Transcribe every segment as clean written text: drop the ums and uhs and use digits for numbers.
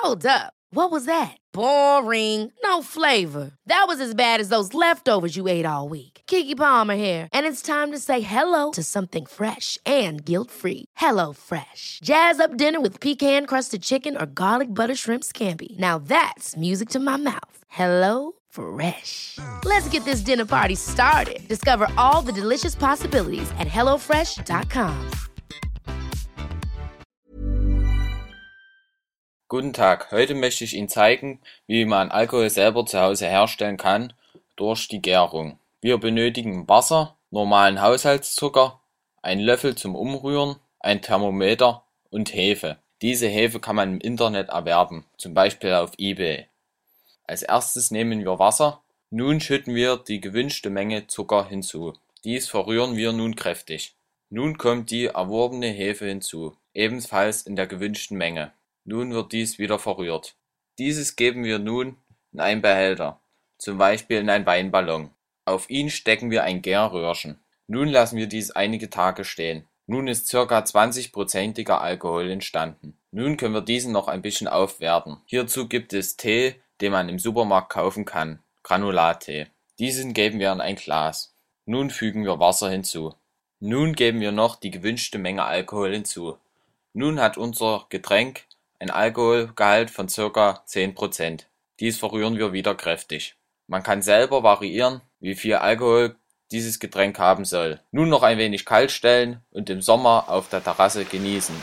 Hold up. What was that? Boring. No flavor. That was as bad as those leftovers you ate all week. Keke Palmer here, and it's time to say hello to something fresh and guilt-free. Hello Fresh. Jazz up dinner with pecan-crusted chicken or garlic butter shrimp scampi. Now that's music to my mouth. Hello Fresh. Let's get this dinner party started. Discover all the delicious possibilities at hellofresh.com. Guten Tag, heute möchte ich Ihnen zeigen, wie man Alkohol selber zu Hause herstellen kann durch die Gärung. Wir benötigen Wasser, normalen Haushaltszucker, einen Löffel zum Umrühren, ein Thermometer und Hefe. Diese Hefe kann man im Internet erwerben, zum Beispiel auf eBay. Als erstes nehmen wir Wasser. Nun schütten wir die gewünschte Menge Zucker hinzu. Dies verrühren wir nun kräftig. Nun kommt die erworbene Hefe hinzu, ebenfalls in der gewünschten Menge. Nun wird dies wieder verrührt. Dieses geben wir nun in einen Behälter, zum Beispiel in einen Weinballon. Auf ihn stecken wir ein Gärröhrchen. Nun lassen wir dies einige Tage stehen. Nun ist ca. 20%iger Alkohol entstanden. Nun können wir diesen noch ein bisschen aufwerten. Hierzu gibt es Tee, den man im Supermarkt kaufen kann, Granulattee. Diesen geben wir in ein Glas. Nun fügen wir Wasser hinzu. Nun geben wir noch die gewünschte Menge Alkohol hinzu. Nun hat unser Getränk ein Alkoholgehalt von ca. 10%. Dies verrühren wir wieder kräftig. Man kann selber variieren, wie viel Alkohol dieses Getränk haben soll. Nun noch ein wenig kalt stellen und im Sommer auf der Terrasse genießen.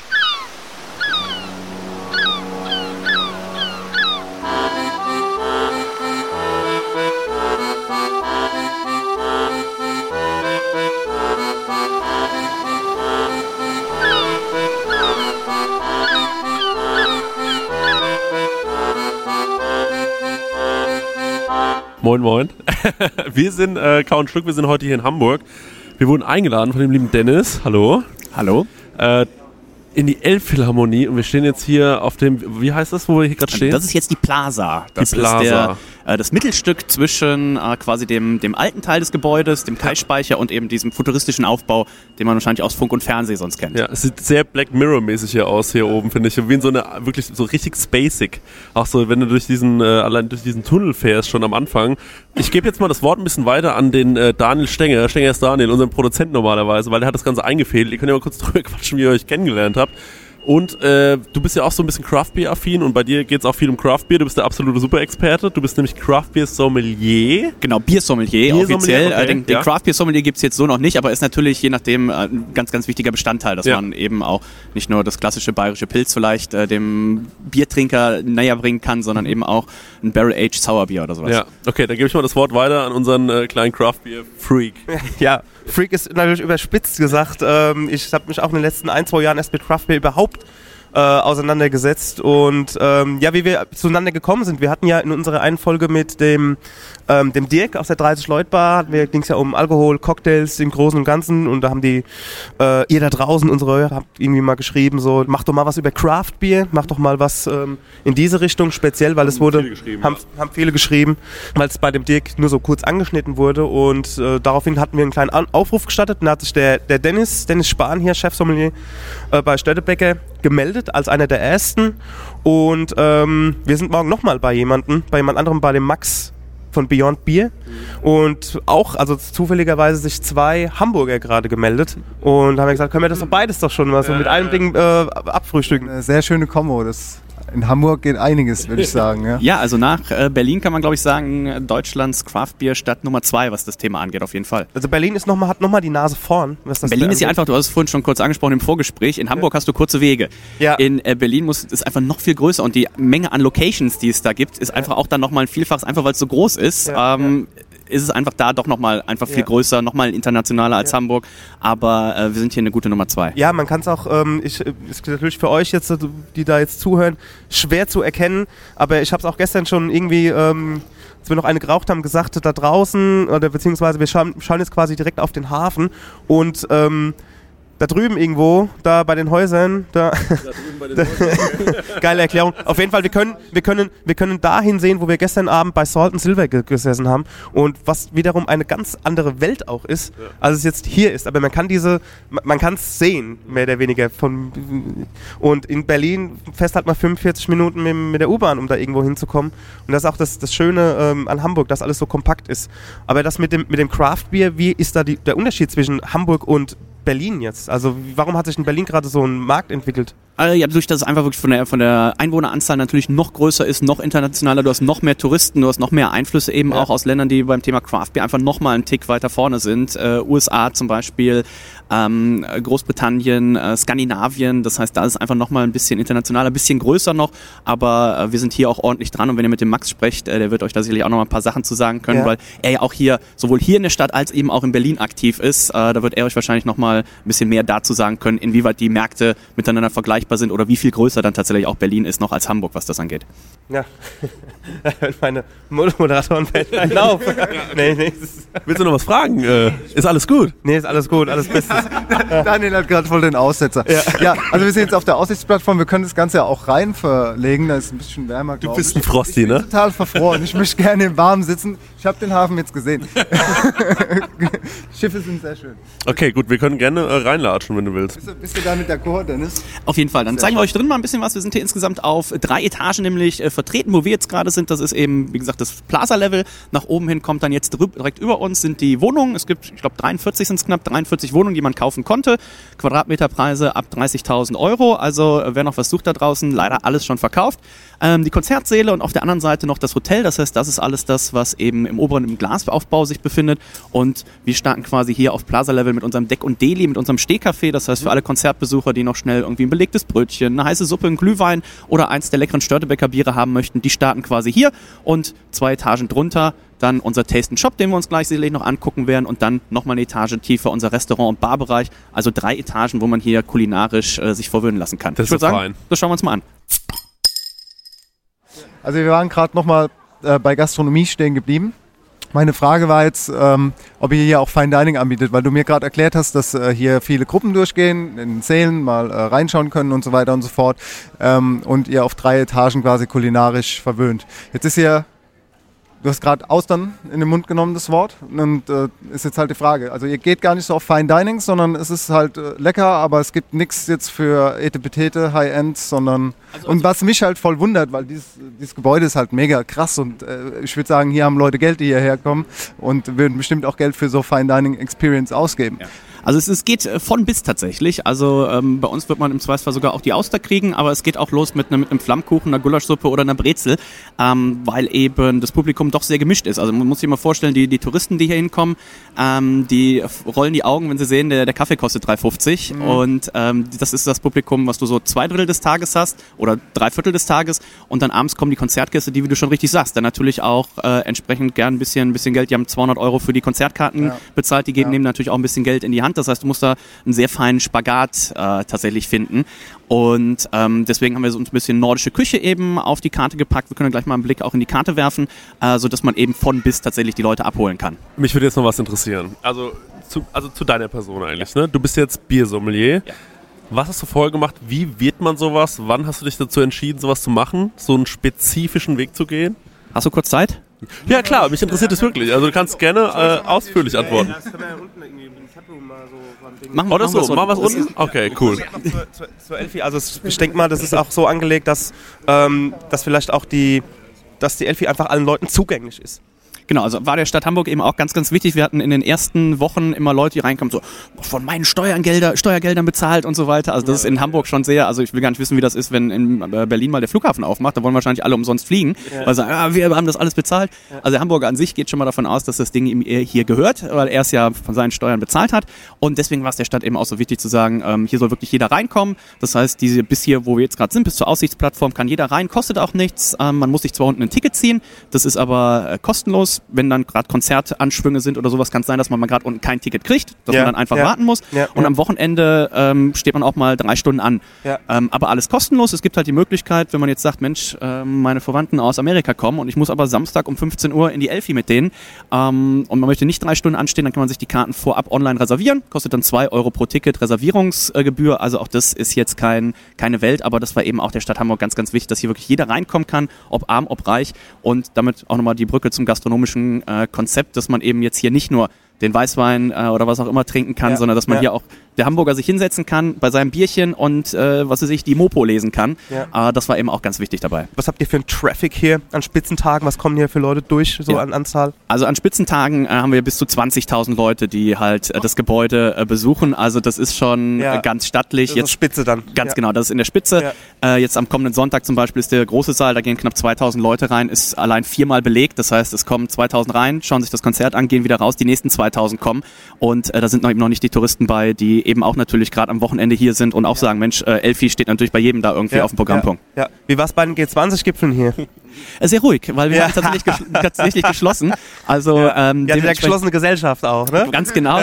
Moin Moin. Wir sind Kau und Schluck, wir sind heute hier in Hamburg. Wir wurden eingeladen von dem lieben Dennis. Hallo. Hallo. In die Elbphilharmonie und wir stehen jetzt hier auf dem, wie heißt das, wo wir hier gerade stehen? Das ist jetzt die Plaza. Das ist das Mittelstück zwischen quasi dem alten Teil des Gebäudes, dem Kai-Speicher und eben diesem futuristischen Aufbau, den man wahrscheinlich aus Funk und Fernsehen sonst kennt. Ja, es sieht sehr Black Mirror-mäßig hier aus, hier oben, finde ich. Wie in so eine, wirklich so richtig spacig. Auch so, wenn du durch diesen, allein durch diesen Tunnel fährst, schon am Anfang. Ich gebe jetzt mal das Wort ein bisschen weiter an den Daniel Stenger. Stenger ist Daniel, unseren Produzenten normalerweise, weil der hat das Ganze eingefädelt. Ihr könnt ja mal kurz drüber quatschen, wie ihr euch kennengelernt habt. Und du bist ja auch so ein bisschen Craft-Beer-affin und bei dir geht es auch viel um Craft-Beer. Du bist der absolute Super-Experte. Du bist nämlich Craft-Beer-Sommelier. Genau, Biersommelier offiziell. Okay, den Craft-Beer-Sommelier gibt es jetzt so noch nicht, aber ist natürlich je nachdem ein ganz, ganz wichtiger Bestandteil, dass man eben auch nicht nur das klassische bayerische Pilz vielleicht dem Biertrinker näher bringen kann, sondern eben auch ein Barrel-Aged Sourbier oder sowas. Ja, okay, dann gebe ich mal das Wort weiter an unseren kleinen Craft-Beer-Freak. Ja, Freak ist natürlich überspitzt gesagt. Ich habe mich auch in den letzten 1-2 Jahren erst mit Craft Beer überhaupt auseinandergesetzt und wie wir zueinander gekommen sind. Wir hatten ja in unserer einen Folge mit dem Dirk aus der 30-Leut-Bar, ging es ja um Alkohol, Cocktails im Großen und Ganzen und da haben die, ihr da draußen, unsere Hörer, habt irgendwie mal geschrieben, so, mach doch mal was über Craft Beer, mach doch mal was in diese Richtung speziell, weil es wurde, haben viele geschrieben, weil es bei dem Dirk nur so kurz angeschnitten wurde und daraufhin hatten wir einen kleinen Aufruf gestartet und da hat sich der Dennis Spahn hier, Chefsommelier bei Stöttebecker, gemeldet als einer der ersten und wir sind morgen nochmal bei jemand anderem, bei dem Max von Beyond Beer und auch, also zufälligerweise sich 2 Hamburger gerade gemeldet und haben wir gesagt, können wir das doch beides doch schon mal so mit einem Ding abfrühstücken. Eine sehr schöne Kombo, in Hamburg geht einiges, würde ich sagen. Ja. Ja, also nach Berlin kann man, glaube ich, sagen, Deutschlands Craft-Bier-Stadt Nummer 2, was das Thema angeht, auf jeden Fall. Also Berlin hat nochmal die Nase vorn. Berlin ist ja einfach, du hast es vorhin schon kurz angesprochen im Vorgespräch, in Hamburg hast du kurze Wege. Ja. In Berlin ist einfach noch viel größer und die Menge an Locations, die es da gibt, ist einfach auch dann nochmal ein Vielfaches, einfach weil es so groß ist. Ist es einfach da doch nochmal viel größer, nochmal internationaler als Hamburg, aber wir sind hier eine gute Nummer 2. Ja, man kann es auch, ist natürlich für euch jetzt, die da jetzt zuhören, schwer zu erkennen, aber ich habe es auch gestern schon irgendwie, als wir noch eine geraucht haben, gesagt, da draußen, oder beziehungsweise wir schauen jetzt quasi direkt auf den Hafen und Da drüben irgendwo, da bei den Häusern, da drüben bei den Häusern. Geile Erklärung. Auf jeden Fall, wir können dahin sehen, wo wir gestern Abend bei Salt and Silver gesessen haben und was wiederum eine ganz andere Welt auch ist, als es jetzt hier ist. Aber man kann es sehen, mehr oder weniger. Und in Berlin fährst halt mal 45 Minuten mit der U-Bahn, um da irgendwo hinzukommen. Und das ist auch das Schöne an Hamburg, dass alles so kompakt ist. Aber das mit dem Craft-Bier, wie ist da der Unterschied zwischen Hamburg und Berlin jetzt? Also warum hat sich in Berlin gerade so ein Markt entwickelt? Ja, dadurch, dass es einfach wirklich von der Einwohneranzahl natürlich noch größer ist, noch internationaler, du hast noch mehr Touristen, du hast noch mehr Einflüsse eben auch aus Ländern, die beim Thema Craft Beer einfach noch mal einen Tick weiter vorne sind. USA zum Beispiel, Großbritannien, Skandinavien, das heißt, da ist es einfach noch mal ein bisschen internationaler, ein bisschen größer noch, aber wir sind hier auch ordentlich dran und wenn ihr mit dem Max sprecht, der wird euch da sicherlich auch noch mal ein paar Sachen zu sagen können, weil er ja auch hier, sowohl hier in der Stadt als eben auch in Berlin aktiv ist, da wird er euch wahrscheinlich noch mal ein bisschen mehr dazu sagen können, inwieweit die Märkte miteinander vergleichbar sind oder wie viel größer dann tatsächlich auch Berlin ist noch als Hamburg, was das angeht. Ja, meine Moderatoren fällt auf. Nee. Willst du noch was fragen? Ist alles gut? Nee, ist alles gut, alles bestens. Daniel hat gerade voll den Aussetzer. Ja, also wir sind jetzt auf der Aussichtsplattform, wir können das Ganze ja auch rein verlegen, da ist ein bisschen wärmer, Du bist ein Frosty, ne? Ich bin total verfroren, ich möchte gerne im Warmen sitzen. Ich habe den Hafen jetzt gesehen. Schiffe sind sehr schön. Okay, gut, wir können gerne reinlatschen, wenn du willst. Bist du da mit der Chor, Dennis? Auf jeden Fall, dann zeigen wir euch drin mal ein bisschen was. Wir sind hier insgesamt auf 3 Etagen nämlich vertreten, wo wir jetzt gerade sind. Das ist eben, wie gesagt, das Plaza-Level. Nach oben hin kommt dann jetzt direkt über uns sind die Wohnungen. Es gibt, ich glaube, 43 sind es knapp, 43 Wohnungen, die man kaufen konnte. Quadratmeterpreise ab 30.000 €. Also wer noch was sucht da draußen, leider alles schon verkauft. Die Konzertsäle und auf der anderen Seite noch das Hotel. Das heißt, das ist alles das, was eben im oberen im Glasaufbau sich befindet. Und wir starten quasi hier auf Plaza-Level mit unserem Deck und Deli, mit unserem Stehcafé. Das heißt, für alle Konzertbesucher, die noch schnell irgendwie ein belegtes Brötchen, eine heiße Suppe, einen Glühwein oder eins der leckeren Störtebecker Biere haben möchten, die starten quasi hier. Und 2 Etagen drunter dann unser Taste & Shop, den wir uns gleich sicherlich noch angucken werden und dann nochmal eine Etage tiefer unser Restaurant- und Barbereich. Also 3 Etagen, wo man hier kulinarisch sich verwöhnen lassen kann. Das ist fein. Das schauen wir uns mal an. Also wir waren gerade nochmal bei Gastronomie stehen geblieben. Meine Frage war jetzt, ob ihr hier auch Fine Dining anbietet, weil du mir gerade erklärt hast, dass hier viele Gruppen durchgehen, in den Sälen mal reinschauen können und so weiter und so fort und ihr auf 3 Etagen quasi kulinarisch verwöhnt. Jetzt ist hier, du hast gerade Austern in den Mund genommen, das Wort, und ist jetzt halt die Frage, also ihr geht gar nicht so auf Fine Dining, sondern es ist halt lecker, aber es gibt nichts jetzt für Etepetete, High-End, sondern, und was mich halt voll wundert, weil dieses Gebäude ist halt mega krass und ich würde sagen, hier haben Leute Geld, die hierher kommen und würden bestimmt auch Geld für so Fine Dining Experience ausgeben. Ja. Also es geht von bis tatsächlich. Also bei uns wird man im Zweifelsfall sogar auch die Auster kriegen, aber es geht auch los mit einem Flammkuchen, einer Gulaschsuppe oder einer Brezel, weil eben das Publikum doch sehr gemischt ist. Also man muss sich mal vorstellen, die Touristen, die hier hinkommen, die rollen die Augen, wenn sie sehen, der Kaffee kostet 3,50 und das ist das Publikum, was du so 2/3 des Tages hast oder 3/4 des Tages und dann abends kommen die Konzertgäste, die, wie du schon richtig sagst, dann natürlich auch entsprechend gern ein bisschen Geld, die haben 200 € für die Konzertkarten bezahlt, die nehmen natürlich auch ein bisschen Geld in die Hand. Das heißt, du musst da einen sehr feinen Spagat tatsächlich finden. Und deswegen haben wir so uns ein bisschen nordische Küche eben auf die Karte gepackt. Wir können gleich mal einen Blick auch in die Karte werfen, sodass man eben von bis tatsächlich die Leute abholen kann. Mich würde jetzt noch was interessieren. Also zu deiner Person eigentlich. Ne? Du bist jetzt Biersommelier. Ja. Was hast du vorher gemacht? Wie wird man sowas? Wann hast du dich dazu entschieden, sowas zu machen? So einen spezifischen Weg zu gehen? Hast du kurz Zeit? Ja klar, mich interessiert es wirklich. Also du kannst gerne ausführlich antworten. Das können wir ja unten irgendwie im Chatroom mal so Machen wir so, machen wir es unten? Okay, cool. Zur Elfi, also ich denke mal, das ist auch so angelegt, dass vielleicht auch dass die Elfi einfach allen Leuten zugänglich ist. Genau, also war der Stadt Hamburg eben auch ganz, ganz wichtig. Wir hatten in den ersten Wochen immer Leute, die reinkommen, so von meinen Steuergeldern bezahlt und so weiter. Also das ist in Hamburg schon sehr, also ich will gar nicht wissen, wie das ist, wenn in Berlin mal der Flughafen aufmacht. Da wollen wahrscheinlich alle umsonst fliegen, weil sie sagen, wir haben das alles bezahlt. Also der Hamburger an sich geht schon mal davon aus, dass das Ding ihm hier gehört, weil er es ja von seinen Steuern bezahlt hat. Und deswegen war es der Stadt eben auch so wichtig zu sagen, hier soll wirklich jeder reinkommen. Das heißt, bis hier, wo wir jetzt gerade sind, bis zur Aussichtsplattform kann jeder rein, kostet auch nichts. Man muss sich zwar unten ein Ticket ziehen, das ist aber kostenlos. und wenn dann gerade Konzertanschwünge sind oder sowas, kann es sein, dass man mal gerade unten kein Ticket kriegt, dass man dann einfach warten muss. Und am Wochenende steht man auch mal 3 Stunden an. Aber alles kostenlos. Es gibt halt die Möglichkeit, wenn man jetzt sagt, Mensch, meine Verwandten aus Amerika kommen und ich muss aber Samstag um 15 Uhr in die Elfi mit denen und man möchte nicht 3 Stunden anstehen, dann kann man sich die Karten vorab online reservieren. Kostet dann 2 Euro pro Ticket Reservierungsgebühr. Also auch das ist jetzt keine Welt, aber das war eben auch der Stadt Hamburg ganz, ganz wichtig, dass hier wirklich jeder reinkommen kann, ob arm, ob reich und damit auch nochmal die Brücke zum gastronomischen Konzept, dass man eben jetzt hier nicht nur den Weißwein oder was auch immer trinken kann, sondern dass man hier auch der Hamburger sich hinsetzen kann bei seinem Bierchen und was weiß ich, die Mopo lesen kann. Das war eben auch ganz wichtig dabei. Was habt ihr für einen Traffic hier an Spitzentagen? Was kommen hier für Leute durch, so an Anzahl? Also an Spitzentagen haben wir bis zu 20.000 Leute, die halt das Gebäude besuchen. Also das ist schon ganz stattlich. Das ist Spitze dann. Ganz genau, das ist in der Spitze. Jetzt am kommenden Sonntag zum Beispiel ist der große Saal, da gehen knapp 2.000 Leute rein, ist allein 4-mal belegt. Das heißt, es kommen 2.000 rein, schauen sich das Konzert an, gehen wieder raus, die nächsten 2.000 kommen und da sind eben noch nicht die Touristen bei, die eben auch natürlich gerade am Wochenende hier sind und auch sagen, Mensch, Elfi steht natürlich bei jedem da irgendwie auf dem Programmpunkt. Wie war es bei den G20-Gipfeln hier? Sehr ruhig, weil wir haben tatsächlich geschlossen. Also, eine geschlossene Gesellschaft auch, ne? Ganz genau.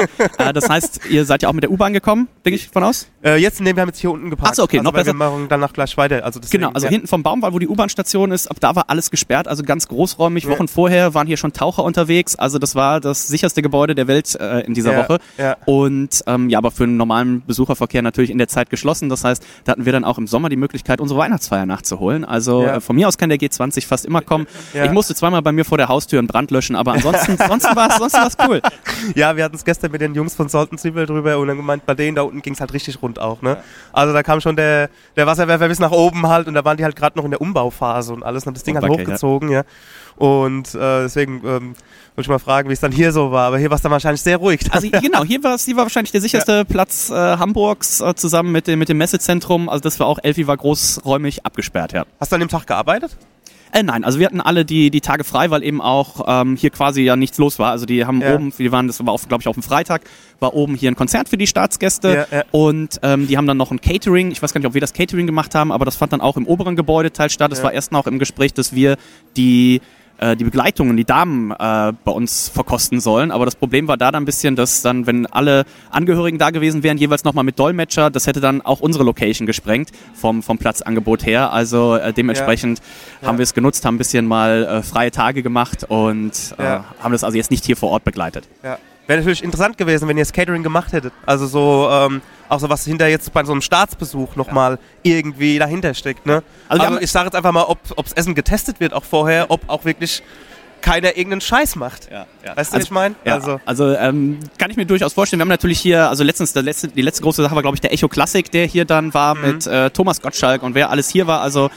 Das heißt, ihr seid ja auch mit der U-Bahn gekommen, denke ich von aus? Wir haben jetzt hier unten geparkt. Achso, okay, noch besser. Wir machen danach gleich weiter. Also deswegen, genau, also hinten vom Baumwall, wo die U-Bahn-Station ist, ab da war alles gesperrt, also ganz großräumig. Wochen vorher waren hier schon Taucher unterwegs, also das war das sicherste Gebäude der Welt in dieser Woche. Und aber für einen normalen Besucherverkehr natürlich in der Zeit geschlossen. Das heißt, da hatten wir dann auch im Sommer die Möglichkeit, unsere Weihnachtsfeier nachzuholen. Also von mir aus kann der G20 fast immer kommen. Ich musste zweimal bei mir vor der Haustür einen Brand löschen, aber ansonsten war es cool. Ja, wir hatten es gestern mit den Jungs von Salt & Zwiebel drüber und dann gemeint, bei denen da unten ging es halt richtig rund auch. Ne? Also da kam schon der Wasserwerfer bis nach oben halt und da waren die halt gerade noch in der Umbauphase und alles und haben das Ding halt hochgezogen. Ja. Und deswegen wollte ich mal fragen, wie es dann hier so war. Aber hier war es dann wahrscheinlich sehr ruhig. Also genau, hier war wahrscheinlich der sicherste Platz Hamburgs zusammen mit dem Messezentrum. Also das war auch, Elfi war großräumig abgesperrt. Ja. Hast du an dem Tag gearbeitet? Nein, also wir hatten alle die Tage frei, weil eben auch hier quasi ja nichts los war. Also die haben oben, das war glaube ich auf dem Freitag, war oben hier ein Konzert für die Staatsgäste und die haben dann noch ein Catering. Ich weiß gar nicht, ob wir das Catering gemacht haben, aber das fand dann auch im oberen Gebäudeteil statt. Es war erst noch im Gespräch, dass wir die Begleitungen, die Damen bei uns verkosten sollen. Aber das Problem war da dann ein bisschen, dass dann, wenn alle Angehörigen da gewesen wären, jeweils nochmal mit Dolmetscher, das hätte dann auch unsere Location gesprengt vom Platzangebot her. Also dementsprechend haben wir es genutzt, haben ein bisschen mal freie Tage gemacht und haben das also jetzt nicht hier vor Ort begleitet. Ja. Wäre natürlich interessant gewesen, wenn ihr das Catering gemacht hättet. Also so, auch so was hinter jetzt bei so einem Staatsbesuch nochmal irgendwie dahinter steckt. Ne? Also ich sage jetzt einfach mal, ob das Essen getestet wird auch vorher, ob auch wirklich keiner irgendeinen Scheiß macht. Weißt du, was ich meine? Ja. Also kann ich mir durchaus vorstellen. Wir haben natürlich hier, also die letzte große Sache war, glaube ich, der Echo Classic, der hier dann war mit Thomas Gottschalk und wer alles hier war. Also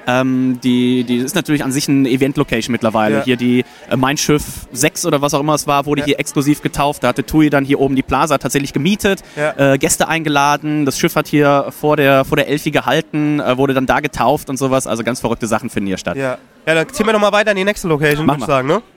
die ist natürlich an sich ein Event-Location mittlerweile. Hier die Mein Schiff 6 oder was auch immer es war, wurde hier exklusiv getauft. Da hatte TUI dann hier oben die Plaza tatsächlich gemietet, Gäste eingeladen. Das Schiff hat hier vor der Elfi gehalten, wurde dann da getauft und sowas. Also ganz verrückte Sachen finden hier statt. Ja, dann ziehen wir nochmal weiter in die nächste Location, würde ich sagen, ne?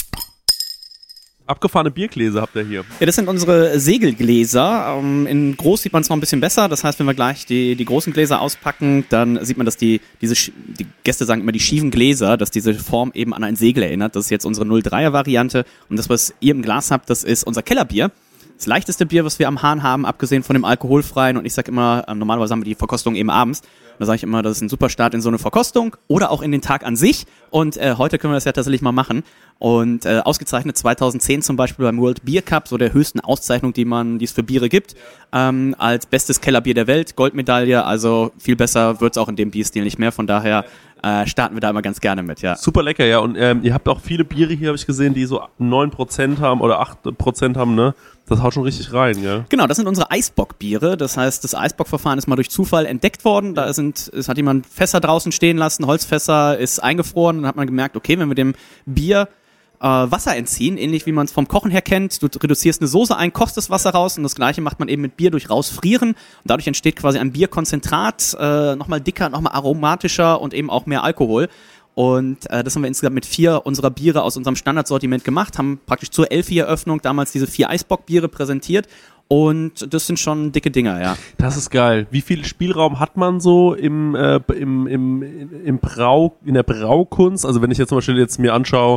Abgefahrene Biergläser habt ihr hier. Ja, das sind unsere Segelgläser. In groß sieht man es noch ein bisschen besser. Das heißt, wenn wir gleich die großen Gläser auspacken, dann sieht man, dass die Gäste sagen immer die schiefen Gläser, dass diese Form eben an ein Segel erinnert. Das ist jetzt unsere 03er-Variante. Und das, was ihr im Glas habt, das ist unser Kellerbier. Das leichteste Bier, was wir am Hahn haben, abgesehen von dem alkoholfreien. Und ich sage immer, normalerweise haben wir die Verkostung eben abends. Und da sage ich immer, das ist ein super Start in so eine Verkostung oder auch in den Tag an sich. Und heute können wir das ja tatsächlich mal machen. Und ausgezeichnet 2010 zum Beispiel beim World Beer Cup, so der höchsten Auszeichnung, die es für Biere gibt, als bestes Kellerbier der Welt, Goldmedaille. Also viel besser wird's auch in dem Bierstil nicht mehr. Von daher starten wir da immer ganz gerne mit, ja. Super lecker, ja. Und ihr habt auch viele Biere hier, habe ich gesehen, die so 9% haben oder 8% haben, ne? Das haut schon richtig rein, ja. Genau, das sind unsere Eisbockbiere. Das heißt, das Eisbockverfahren ist mal durch Zufall entdeckt worden. Es hat jemand Fässer draußen stehen lassen, Holzfässer, ist eingefroren. Dann hat man gemerkt, okay, wenn wir dem Bier Wasser entziehen, ähnlich wie man es vom Kochen her kennt. Du reduzierst eine Soße ein, kochst das Wasser raus und das Gleiche macht man eben mit Bier durch Rausfrieren. Und dadurch entsteht quasi ein Bierkonzentrat, nochmal dicker, nochmal aromatischer und eben auch mehr Alkohol. Und das haben wir insgesamt mit 4 unserer Biere aus unserem Standardsortiment gemacht, haben praktisch zur Elfi-Eröffnung damals diese 4 Eisbockbiere präsentiert. Und das sind schon dicke Dinger, ja. Das ist geil. Wie viel Spielraum hat man so in der Braukunst? Also wenn ich jetzt zum Beispiel mir anschaue,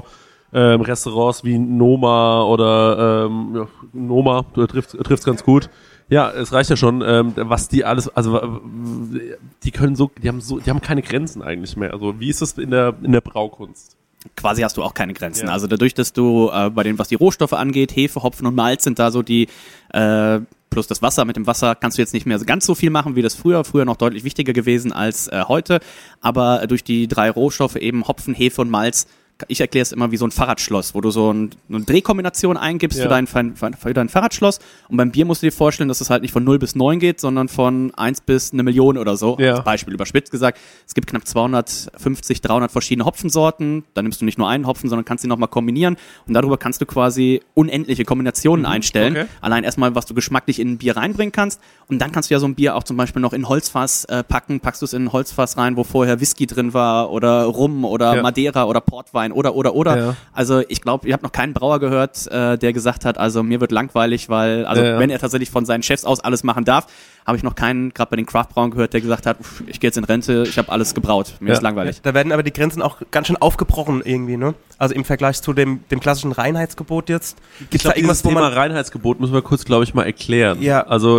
Restaurants wie Noma oder Noma, du triffst ganz gut. Ja, es reicht ja schon, was die alles, also die haben keine Grenzen eigentlich mehr. Also wie ist das in der Braukunst? Quasi hast du auch keine Grenzen. Ja. Also dadurch, dass du bei dem, was die Rohstoffe angeht, Hefe, Hopfen und Malz sind da so die plus das Wasser. Mit dem Wasser kannst du jetzt nicht mehr ganz so viel machen wie das früher noch deutlich wichtiger gewesen als heute. Aber durch die 3 Rohstoffe eben Hopfen, Hefe und Malz, ich erkläre es immer wie so ein Fahrradschloss, wo du so eine Drehkombination eingibst für dein Fahrradschloss. Und beim Bier musst du dir vorstellen, dass es halt nicht von 0 bis 9 geht, sondern von 1 bis 1 Million oder so. Ja. Als Beispiel überspitzt gesagt. Es gibt knapp 250, 300 verschiedene Hopfensorten. Da nimmst du nicht nur einen Hopfen, sondern kannst sie nochmal kombinieren. Und darüber kannst du quasi unendliche Kombinationen einstellen. Okay. Allein erstmal, was du geschmacklich in ein Bier reinbringen kannst. Und dann kannst du ja so ein Bier auch zum Beispiel noch in Holzfass packen. Packst du es in ein Holzfass rein, wo vorher Whisky drin war oder Rum oder Madeira oder Portwein oder. Ja. Also ich glaube, ihr habt noch keinen Brauer gehört, der gesagt hat, also mir wird langweilig, weil, wenn er tatsächlich von seinen Chefs aus alles machen darf, habe ich noch keinen, gerade bei den Craft-Brauern gehört, der gesagt hat, ich gehe jetzt in Rente, ich habe alles gebraut, mir ist langweilig. Da werden aber die Grenzen auch ganz schön aufgebrochen irgendwie, ne? Also im Vergleich zu dem klassischen Reinheitsgebot jetzt. Gibt's da irgendwas, wo Thema Reinheitsgebot müssen wir kurz, glaube ich, mal erklären. Ja. Also,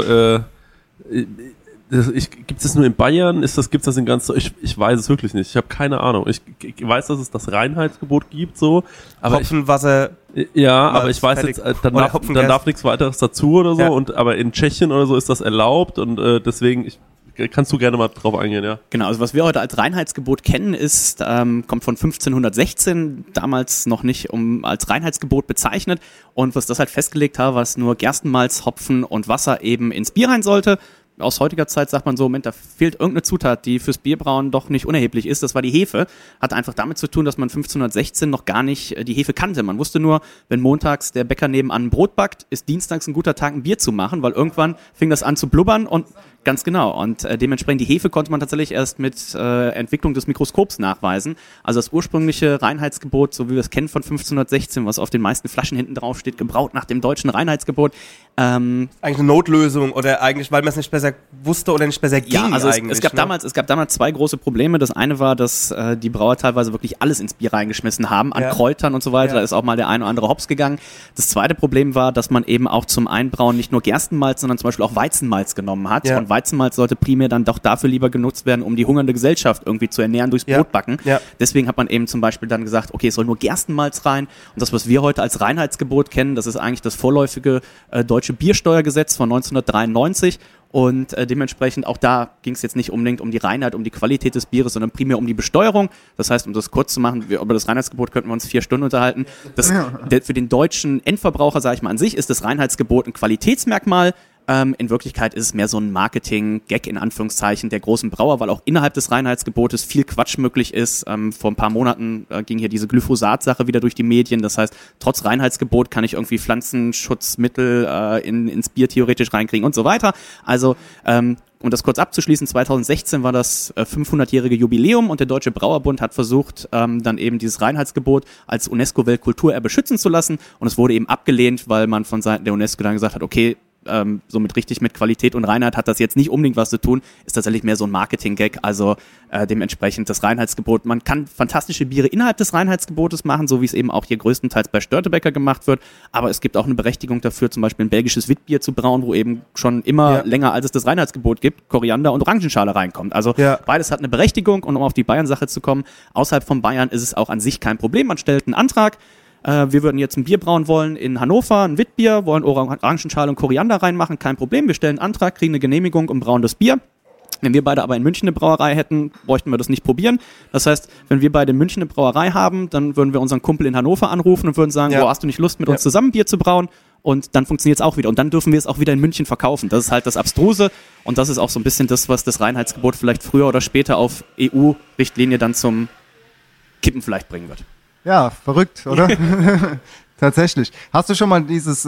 gibt es das nur in Bayern? Gibt es das in ganz ich weiß es wirklich nicht. Ich habe keine Ahnung. Ich weiß, dass es das Reinheitsgebot gibt, so. Aber Hopfenwasser. Ja, aber ich weiß jetzt, dann darf nichts weiteres dazu oder so. Ja. Aber in Tschechien oder so ist das erlaubt und deswegen kannst du gerne mal drauf eingehen, ja. Genau, also was wir heute als Reinheitsgebot kennen, kommt von 1516, damals noch nicht als Reinheitsgebot bezeichnet. Und was das halt festgelegt hat, was nur Gerstenmalz, Hopfen und Wasser eben ins Bier rein sollte. Aus heutiger Zeit sagt man so, Moment, da fehlt irgendeine Zutat, die fürs Bierbrauen doch nicht unerheblich ist. Das war die Hefe. Hat einfach damit zu tun, dass man 1516 noch gar nicht die Hefe kannte. Man wusste nur, wenn montags der Bäcker nebenan ein Brot backt, ist dienstags ein guter Tag, ein Bier zu machen, weil irgendwann fing das an zu blubbern und ganz genau. Und dementsprechend die Hefe konnte man tatsächlich erst mit Entwicklung des Mikroskops nachweisen. Also das ursprüngliche Reinheitsgebot, so wie wir es kennen von 1516, was auf den meisten Flaschen hinten drauf steht, gebraut nach dem deutschen Reinheitsgebot. Eigentlich eine Notlösung oder eigentlich, weil man es nicht besser wusste oder nicht besser ging. Ja, also es gab damals 2 große Probleme. Das eine war, dass die Brauer teilweise wirklich alles ins Bier reingeschmissen haben, an Kräutern und so weiter. Da ist auch mal der eine oder andere Hops gegangen. Das zweite Problem war, dass man eben auch zum Einbrauen nicht nur Gerstenmalz, sondern zum Beispiel auch Weizenmalz genommen hat. Ja. Und Weizenmalz sollte primär dann doch dafür lieber genutzt werden, um die hungernde Gesellschaft irgendwie zu ernähren durchs Brotbacken. Ja. Deswegen hat man eben zum Beispiel dann gesagt, okay, es soll nur Gerstenmalz rein. Und das, was wir heute als Reinheitsgebot kennen, das ist eigentlich das vorläufige deutsche Biersteuergesetz von 1993. Und dementsprechend auch da ging es jetzt nicht unbedingt um die Reinheit, um die Qualität des Bieres, sondern primär um die Besteuerung. Das heißt, um das kurz zu machen, über das Reinheitsgebot könnten wir uns 4 Stunden unterhalten. Für den deutschen Endverbraucher, sage ich mal an sich, ist das Reinheitsgebot ein Qualitätsmerkmal. In Wirklichkeit ist es mehr so ein Marketing-Gag in Anführungszeichen der großen Brauer, weil auch innerhalb des Reinheitsgebotes viel Quatsch möglich ist. Vor ein paar Monaten ging hier diese Glyphosat-Sache wieder durch die Medien. Das heißt, trotz Reinheitsgebot kann ich irgendwie Pflanzenschutzmittel ins Bier theoretisch reinkriegen und so weiter. Also, um das kurz abzuschließen, 2016 war das 500-jährige Jubiläum und der Deutsche Brauerbund hat versucht, dann eben dieses Reinheitsgebot als UNESCO-Weltkulturerbe schützen zu lassen. Und es wurde eben abgelehnt, weil man von Seiten der UNESCO dann gesagt hat, okay, so mit Qualität und Reinheit hat das jetzt nicht unbedingt was zu tun, ist tatsächlich mehr so ein Marketing-Gag, also dementsprechend das Reinheitsgebot. Man kann fantastische Biere innerhalb des Reinheitsgebotes machen, so wie es eben auch hier größtenteils bei Störtebeker gemacht wird, aber es gibt auch eine Berechtigung dafür, zum Beispiel ein belgisches Witbier zu brauen, wo eben schon immer länger als es das Reinheitsgebot gibt, Koriander und Orangenschale reinkommt. Also beides hat eine Berechtigung und um auf die Bayern-Sache zu kommen, außerhalb von Bayern ist es auch an sich kein Problem. Man stellt einen Antrag, wir würden jetzt ein Bier brauen wollen in Hannover, ein Witbier, wollen Orangenschale und Koriander reinmachen, kein Problem. Wir stellen einen Antrag, kriegen eine Genehmigung und brauen das Bier. Wenn wir beide aber in München eine Brauerei hätten, bräuchten wir das nicht probieren. Das heißt, wenn wir beide in München eine Brauerei haben, dann würden wir unseren Kumpel in Hannover anrufen und würden sagen, hast du nicht Lust, mit uns zusammen Bier zu brauen? Und dann funktioniert es auch wieder. Und dann dürfen wir es auch wieder in München verkaufen. Das ist halt das Abstruse. Und das ist auch so ein bisschen das, was das Reinheitsgebot vielleicht früher oder später auf EU-Richtlinie dann zum Kippen vielleicht bringen wird. Ja, verrückt, oder? Tatsächlich. Hast du schon mal dieses,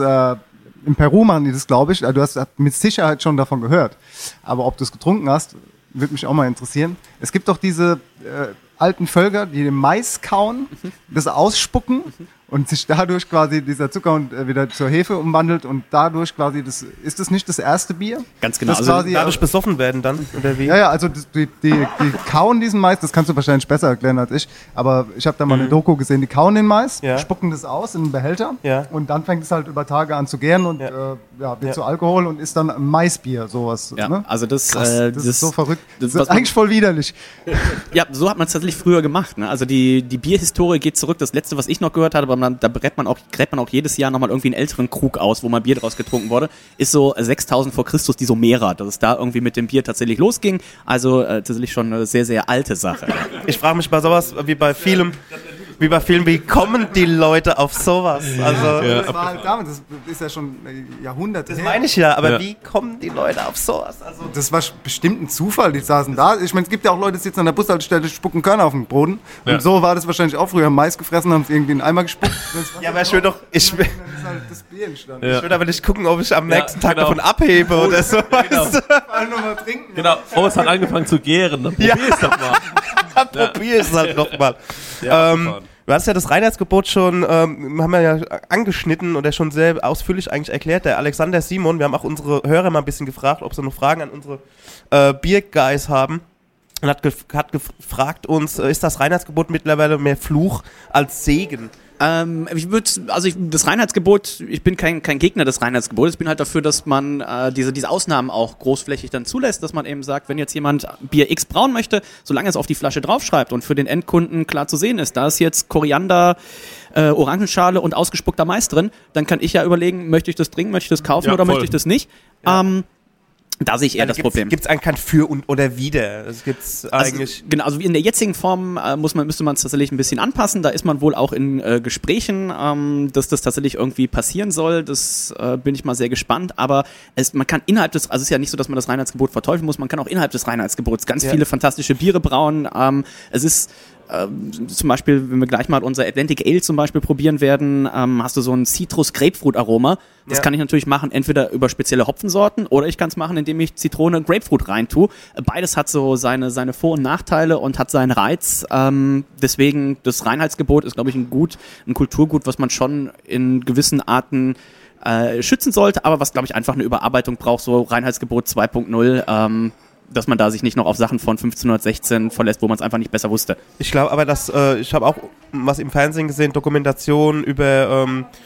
in Peru machen die das, glaube ich, du hast mit Sicherheit schon davon gehört, aber ob du es getrunken hast, würde mich auch mal interessieren. Es gibt doch diese alten Völker, die den Mais kauen, das ausspucken und sich dadurch quasi dieser Zucker wieder zur Hefe umwandelt und dadurch quasi ist das nicht das erste Bier? Ganz genau. Also quasi dadurch besoffen werden dann, oder wie? Ja, also die kauen diesen Mais, das kannst du wahrscheinlich besser erklären als ich, aber ich habe da mal eine Doku gesehen, die kauen den Mais, spucken das aus in einen Behälter und dann fängt es halt über Tage an zu gären und wird zu Alkohol und ist dann Maisbier, sowas. Ja, ne? Also das ist so verrückt. Das ist eigentlich eigentlich voll widerlich. Ja, so hat man es tatsächlich früher gemacht. Ne? Also die Bierhistorie geht zurück. Das letzte, was ich noch gehört hatte, aber da gräbt man auch jedes Jahr nochmal irgendwie einen älteren Krug aus, wo mal Bier draus getrunken wurde, ist so 6000 vor Christus die Somera, dass es da irgendwie mit dem Bier tatsächlich losging. Also tatsächlich schon eine sehr, sehr alte Sache. Ich frage mich bei sowas, wie bei Filmen, wie kommen die Leute auf sowas? Also, das war halt damals, das ist ja schon Jahrhunderte her. Das meine ich ja, aber wie kommen die Leute auf sowas? Also, das war bestimmt ein Zufall, die saßen da. Ich meine, es gibt ja auch Leute, die sitzen an der Bushaltestelle, spucken Körner auf den Boden. Und so war das wahrscheinlich auch früher. Haben Mais gefressen, haben es irgendwie in einen Eimer gespuckt. Ja, aber ich will doch... Ich will aber nicht gucken, ob ich am nächsten Tag davon abhebe oder so. Genau. Weißt du? Nochmal trinken. Genau. Oh, es hat angefangen zu gären. Dann probier es doch mal. Probier es halt noch mal. Du hast ja das Reinheitsgebot schon, haben wir ja angeschnitten oder schon sehr ausführlich eigentlich erklärt. Der Alexander Simon, wir haben auch unsere Hörer mal ein bisschen gefragt, ob sie noch Fragen an unsere Bierguys haben. Und hat gefragt uns, ist das Reinheitsgebot mittlerweile mehr Fluch als Segen? Das Reinheitsgebot, ich bin kein Gegner des Reinheitsgebotes, ich bin halt dafür, dass man diese Ausnahmen auch großflächig dann zulässt, dass man eben sagt, wenn jetzt jemand Bier X brauen möchte, solange es auf die Flasche draufschreibt und für den Endkunden klar zu sehen ist, da ist jetzt Koriander, Orangenschale und ausgespuckter Mais drin, dann kann ich ja überlegen, möchte ich das trinken, möchte ich das kaufen oder möchte ich das nicht? Ja. Da sehe ich eher das Problem. Gibt es eigentlich kein Für und oder Wider? Das gibt's eigentlich. Genau, also in der jetzigen Form müsste man es tatsächlich ein bisschen anpassen. Da ist man wohl auch in Gesprächen, dass das tatsächlich irgendwie passieren soll. Das bin ich mal sehr gespannt. Aber man kann innerhalb des, also es ist ja nicht so, dass man das Reinheitsgebot verteufeln muss, man kann auch innerhalb des Reinheitsgebots ganz viele fantastische Biere brauen. Es ist zum Beispiel, wenn wir gleich mal unser Atlantic Ale zum Beispiel probieren werden, hast du so ein Citrus-Grapefruit-Aroma. Das kann ich natürlich machen, entweder über spezielle Hopfensorten oder ich kann es machen, indem ich Zitrone und Grapefruit reintue. Beides hat so seine Vor- und Nachteile und hat seinen Reiz. Deswegen, das Reinheitsgebot ist, glaube ich, ein Kulturgut, was man schon in gewissen Arten schützen sollte, aber was, glaube ich, einfach eine Überarbeitung braucht, so Reinheitsgebot 2.0, dass man da sich nicht noch auf Sachen von 1516 verlässt, wo man es einfach nicht besser wusste. Ich glaube aber, dass ich habe auch was im Fernsehen gesehen, Dokumentation über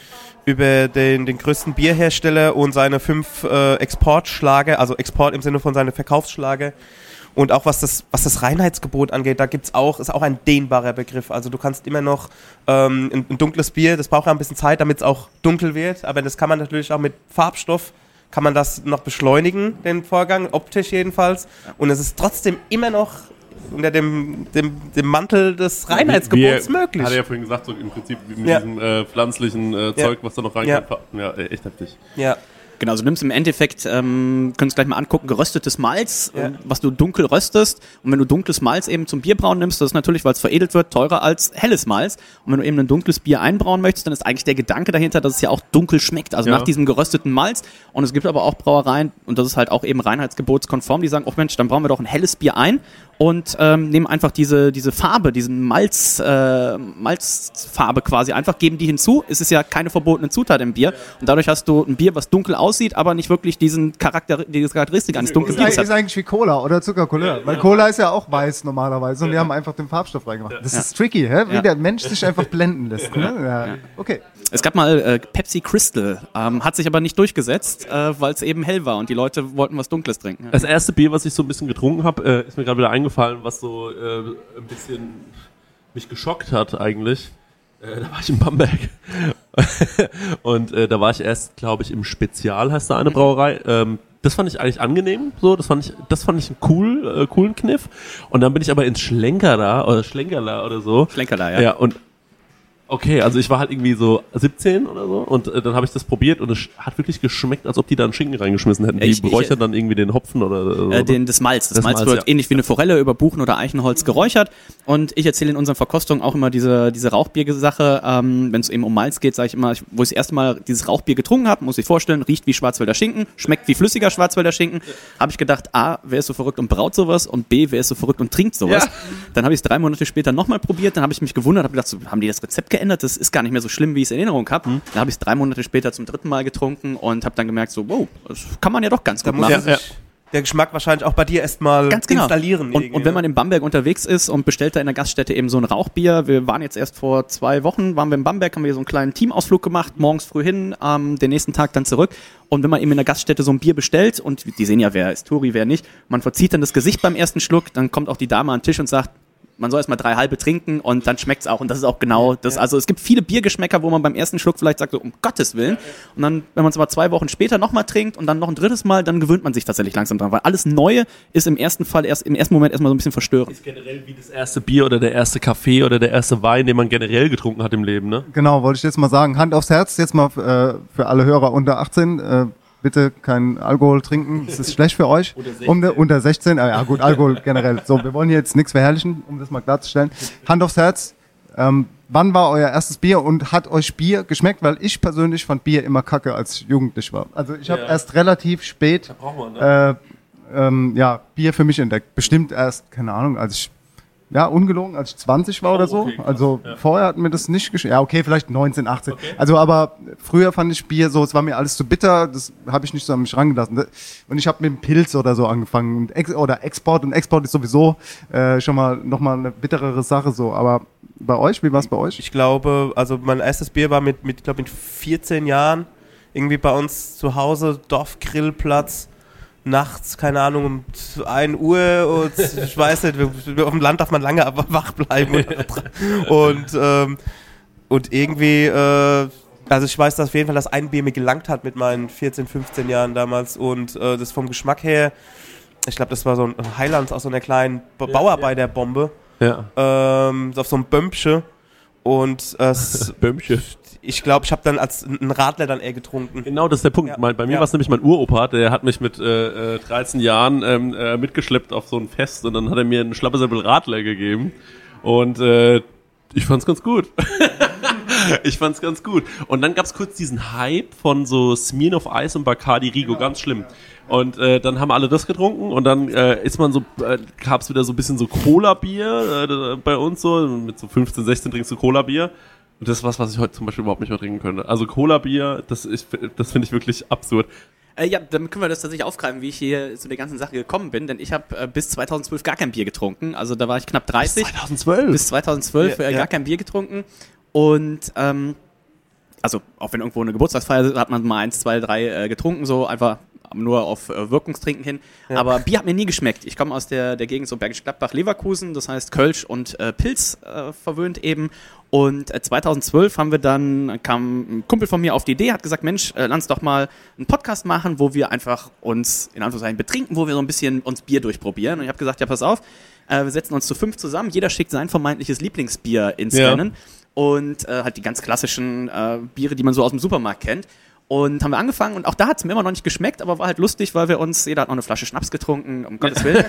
den größten Bierhersteller und seine 5 Exportschlager, also Export im Sinne von seine Verkaufsschlager. Und auch was das Reinheitsgebot angeht, da ist auch ein dehnbarer Begriff. Also du kannst immer noch ein dunkles Bier, das braucht ja ein bisschen Zeit, damit es auch dunkel wird, aber das kann man natürlich auch mit Farbstoff, kann man das noch beschleunigen, den Vorgang, optisch jedenfalls. Und es ist trotzdem immer noch unter dem Mantel des Reinheitsgebots möglich. Hat er ja vorhin gesagt, so im Prinzip mit diesem pflanzlichen Zeug, was da noch reinkommt. Ja, echt heftig. Ja. Genau, also du nimmst im Endeffekt, können wir uns gleich mal angucken, geröstetes Malz, was du dunkel röstest. Und wenn du dunkles Malz eben zum Bierbrauen nimmst, das ist natürlich, weil es veredelt wird, teurer als helles Malz. Und wenn du eben ein dunkles Bier einbrauen möchtest, dann ist eigentlich der Gedanke dahinter, dass es ja auch dunkel schmeckt, also nach diesem gerösteten Malz. Und es gibt aber auch Brauereien, und das ist halt auch eben reinheitsgebotskonform, die sagen, oh Mensch, dann brauen wir doch ein helles Bier ein und nehmen einfach diese Farbe, diesen Malzfarbe quasi einfach, geben die hinzu. Es ist ja keine verbotene Zutat im Bier. Und dadurch hast du ein Bier, was dunkel aussieht, aber nicht wirklich diese Charakteristik eines dunklen Biers hat. Ist eigentlich wie Cola oder Zuckercouleur. Weil Cola ist ja auch weiß normalerweise und die haben einfach den Farbstoff reingemacht. Das ist tricky, wie der Mensch sich einfach blenden lässt. Ne? Ja. Okay. Es gab mal Pepsi Crystal, hat sich aber nicht durchgesetzt, weil es eben hell war und die Leute wollten was Dunkles trinken. Das erste Bier, was ich so ein bisschen getrunken habe, ist mir gerade wieder eingefallen, was so ein bisschen mich geschockt hat eigentlich. Da war ich in Bamberg und da war ich erst, glaube ich, im Spezial, heißt da eine Brauerei. Das fand ich eigentlich angenehm, so, das fand ich einen coolen Kniff. Und dann bin ich aber ins Schlenkerla oder so. Schlenkerla, ja. Ja, und Okay, also ich war halt irgendwie so 17 oder so und dann habe ich das probiert und es hat wirklich geschmeckt, als ob die da einen Schinken reingeschmissen hätten. Die räuchern dann irgendwie den Hopfen oder so. Das Malz. Das Malz wird ähnlich wie eine Forelle über Buchen- oder Eichenholz geräuchert. Und ich erzähle in unseren Verkostungen auch immer diese Rauchbier-Sache. Wenn es eben um Malz geht, sage ich immer, wo ich das erste Mal dieses Rauchbier getrunken habe, muss ich vorstellen, riecht wie Schwarzwälder Schinken, schmeckt wie flüssiger Schwarzwälder Schinken. Habe ich gedacht, A, wer ist so verrückt und braut sowas und B, wer ist so verrückt und trinkt sowas. Ja. Dann habe ich es 3 Monate später nochmal probiert, dann habe ich mich gewundert, habe gedacht, so, haben die das Rezept geändert? Das ist gar nicht mehr so schlimm, wie ich es in Erinnerung habe. Dann habe ich es 3 Monate später zum 3. Mal getrunken und habe dann gemerkt, so, wow, das kann man ja doch ganz gut machen. Der Geschmack wahrscheinlich auch bei dir erstmal installieren. Und wenn man in Bamberg unterwegs ist und bestellt da in der Gaststätte eben so ein Rauchbier, wir waren jetzt erst vor 2 Wochen, waren wir in Bamberg, haben wir so einen kleinen Teamausflug gemacht, morgens früh hin, den nächsten Tag dann zurück. Und wenn man eben in der Gaststätte so ein Bier bestellt, und die sehen ja, wer ist Touri, wer nicht, man verzieht dann das Gesicht beim ersten Schluck, dann kommt auch die Dame an den Tisch und sagt, man soll erstmal 3 halbe trinken und dann schmeckt's auch. Und das ist auch genau das. Also es gibt viele Biergeschmäcker, wo man beim ersten Schluck vielleicht sagt, so, um Gottes Willen. Und dann, wenn man es aber 2 Wochen später nochmal trinkt und dann noch ein 3. Mal, dann gewöhnt man sich tatsächlich langsam dran. Weil alles Neue ist im ersten Moment erstmal so ein bisschen verstörend. Ist generell wie das erste Bier oder der erste Kaffee oder der erste Wein, den man generell getrunken hat im Leben, ne? Genau, wollte ich jetzt mal sagen. Hand aufs Herz, jetzt mal für alle Hörer unter 18. Bitte kein Alkohol trinken, das ist schlecht für euch. Unter 16, ja gut, Alkohol generell. So, wir wollen hier jetzt nichts verherrlichen, um das mal klarzustellen. Hand aufs Herz, wann war euer erstes Bier und hat euch Bier geschmeckt? Weil ich persönlich fand Bier immer kacke, als ich jugendlich war. Also ich habe erst relativ spät Bier für mich entdeckt. Bestimmt erst, keine Ahnung, als ich ungelogen, als ich 20 war oder so. Okay, also vorher hat mir das nicht geschmeckt. Ja, okay, vielleicht 19, 18. Okay. Also aber früher fand ich Bier so, es war mir alles zu bitter, das habe ich nicht so an mich rangelassen. Und ich habe mit dem Pilz oder so angefangen. Oder Export. Und Export ist sowieso schon mal nochmal eine bitterere Sache so. Aber bei euch, wie war es bei euch? Ich glaube, also mein erstes Bier war mit 14 Jahren irgendwie bei uns zu Hause, Dorfgrillplatz. Nachts, keine Ahnung, um 1 Uhr und ich weiß nicht, auf dem Land darf man lange wach bleiben. Und irgendwie, also ich weiß auf jeden Fall, dass ein Bier mir gelangt hat mit meinen 14, 15 Jahren damals und das vom Geschmack her, ich glaube, das war so ein Highlands aus so einer kleinen Bauarbeiterbombe. Ja. Auf so einem Bömpsche und Bömpsche. Ich glaube, ich habe dann als ein Radler dann eher getrunken. Genau, das ist der Punkt. Ja. Bei mir war es nämlich mein Uropa, der hat mich mit 13 Jahren mitgeschleppt auf so ein Fest und dann hat er mir einen Schlappesäppel Radler gegeben und ich fand's ganz gut. Und dann gab's kurz diesen Hype von so Smirnoff Ice und Bacardi Rigo, ganz schlimm. Und dann haben alle das getrunken und dann ist man so, gab's wieder so ein bisschen so Cola-Bier bei uns so, mit so 15, 16 trinkst du Cola-Bier. Und das ist was ich heute zum Beispiel überhaupt nicht mehr trinken könnte. Also Cola-Bier, das finde ich wirklich absurd. Ja, dann können wir das tatsächlich aufgreifen, wie ich hier zu der ganzen Sache gekommen bin, denn ich habe bis 2012 gar kein Bier getrunken, also da war ich knapp 30. Bis 2012 gar kein Bier getrunken und also auch wenn irgendwo eine Geburtstagsfeier ist, hat man mal 1, 2, 3 getrunken, so einfach nur auf Wirkungstrinken hin. Ja. Aber Bier hat mir nie geschmeckt. Ich komme aus der Gegend so Bergisch Gladbach, Leverkusen, das heißt Kölsch und Pilz verwöhnt eben. Und 2012 kam ein Kumpel von mir auf die Idee, hat gesagt, Mensch, lass uns doch mal einen Podcast machen, wo wir einfach uns in Anführungszeichen betrinken, wo wir so ein bisschen uns Bier durchprobieren. Und ich habe gesagt, ja, pass auf, wir setzen uns zu 5 zusammen, jeder schickt sein vermeintliches Lieblingsbier ins Rennen. Und halt die ganz klassischen Biere, die man so aus dem Supermarkt kennt. Und haben wir angefangen und auch da hat es mir immer noch nicht geschmeckt, aber war halt lustig, weil jeder hat noch eine Flasche Schnaps getrunken, um Gottes Willen.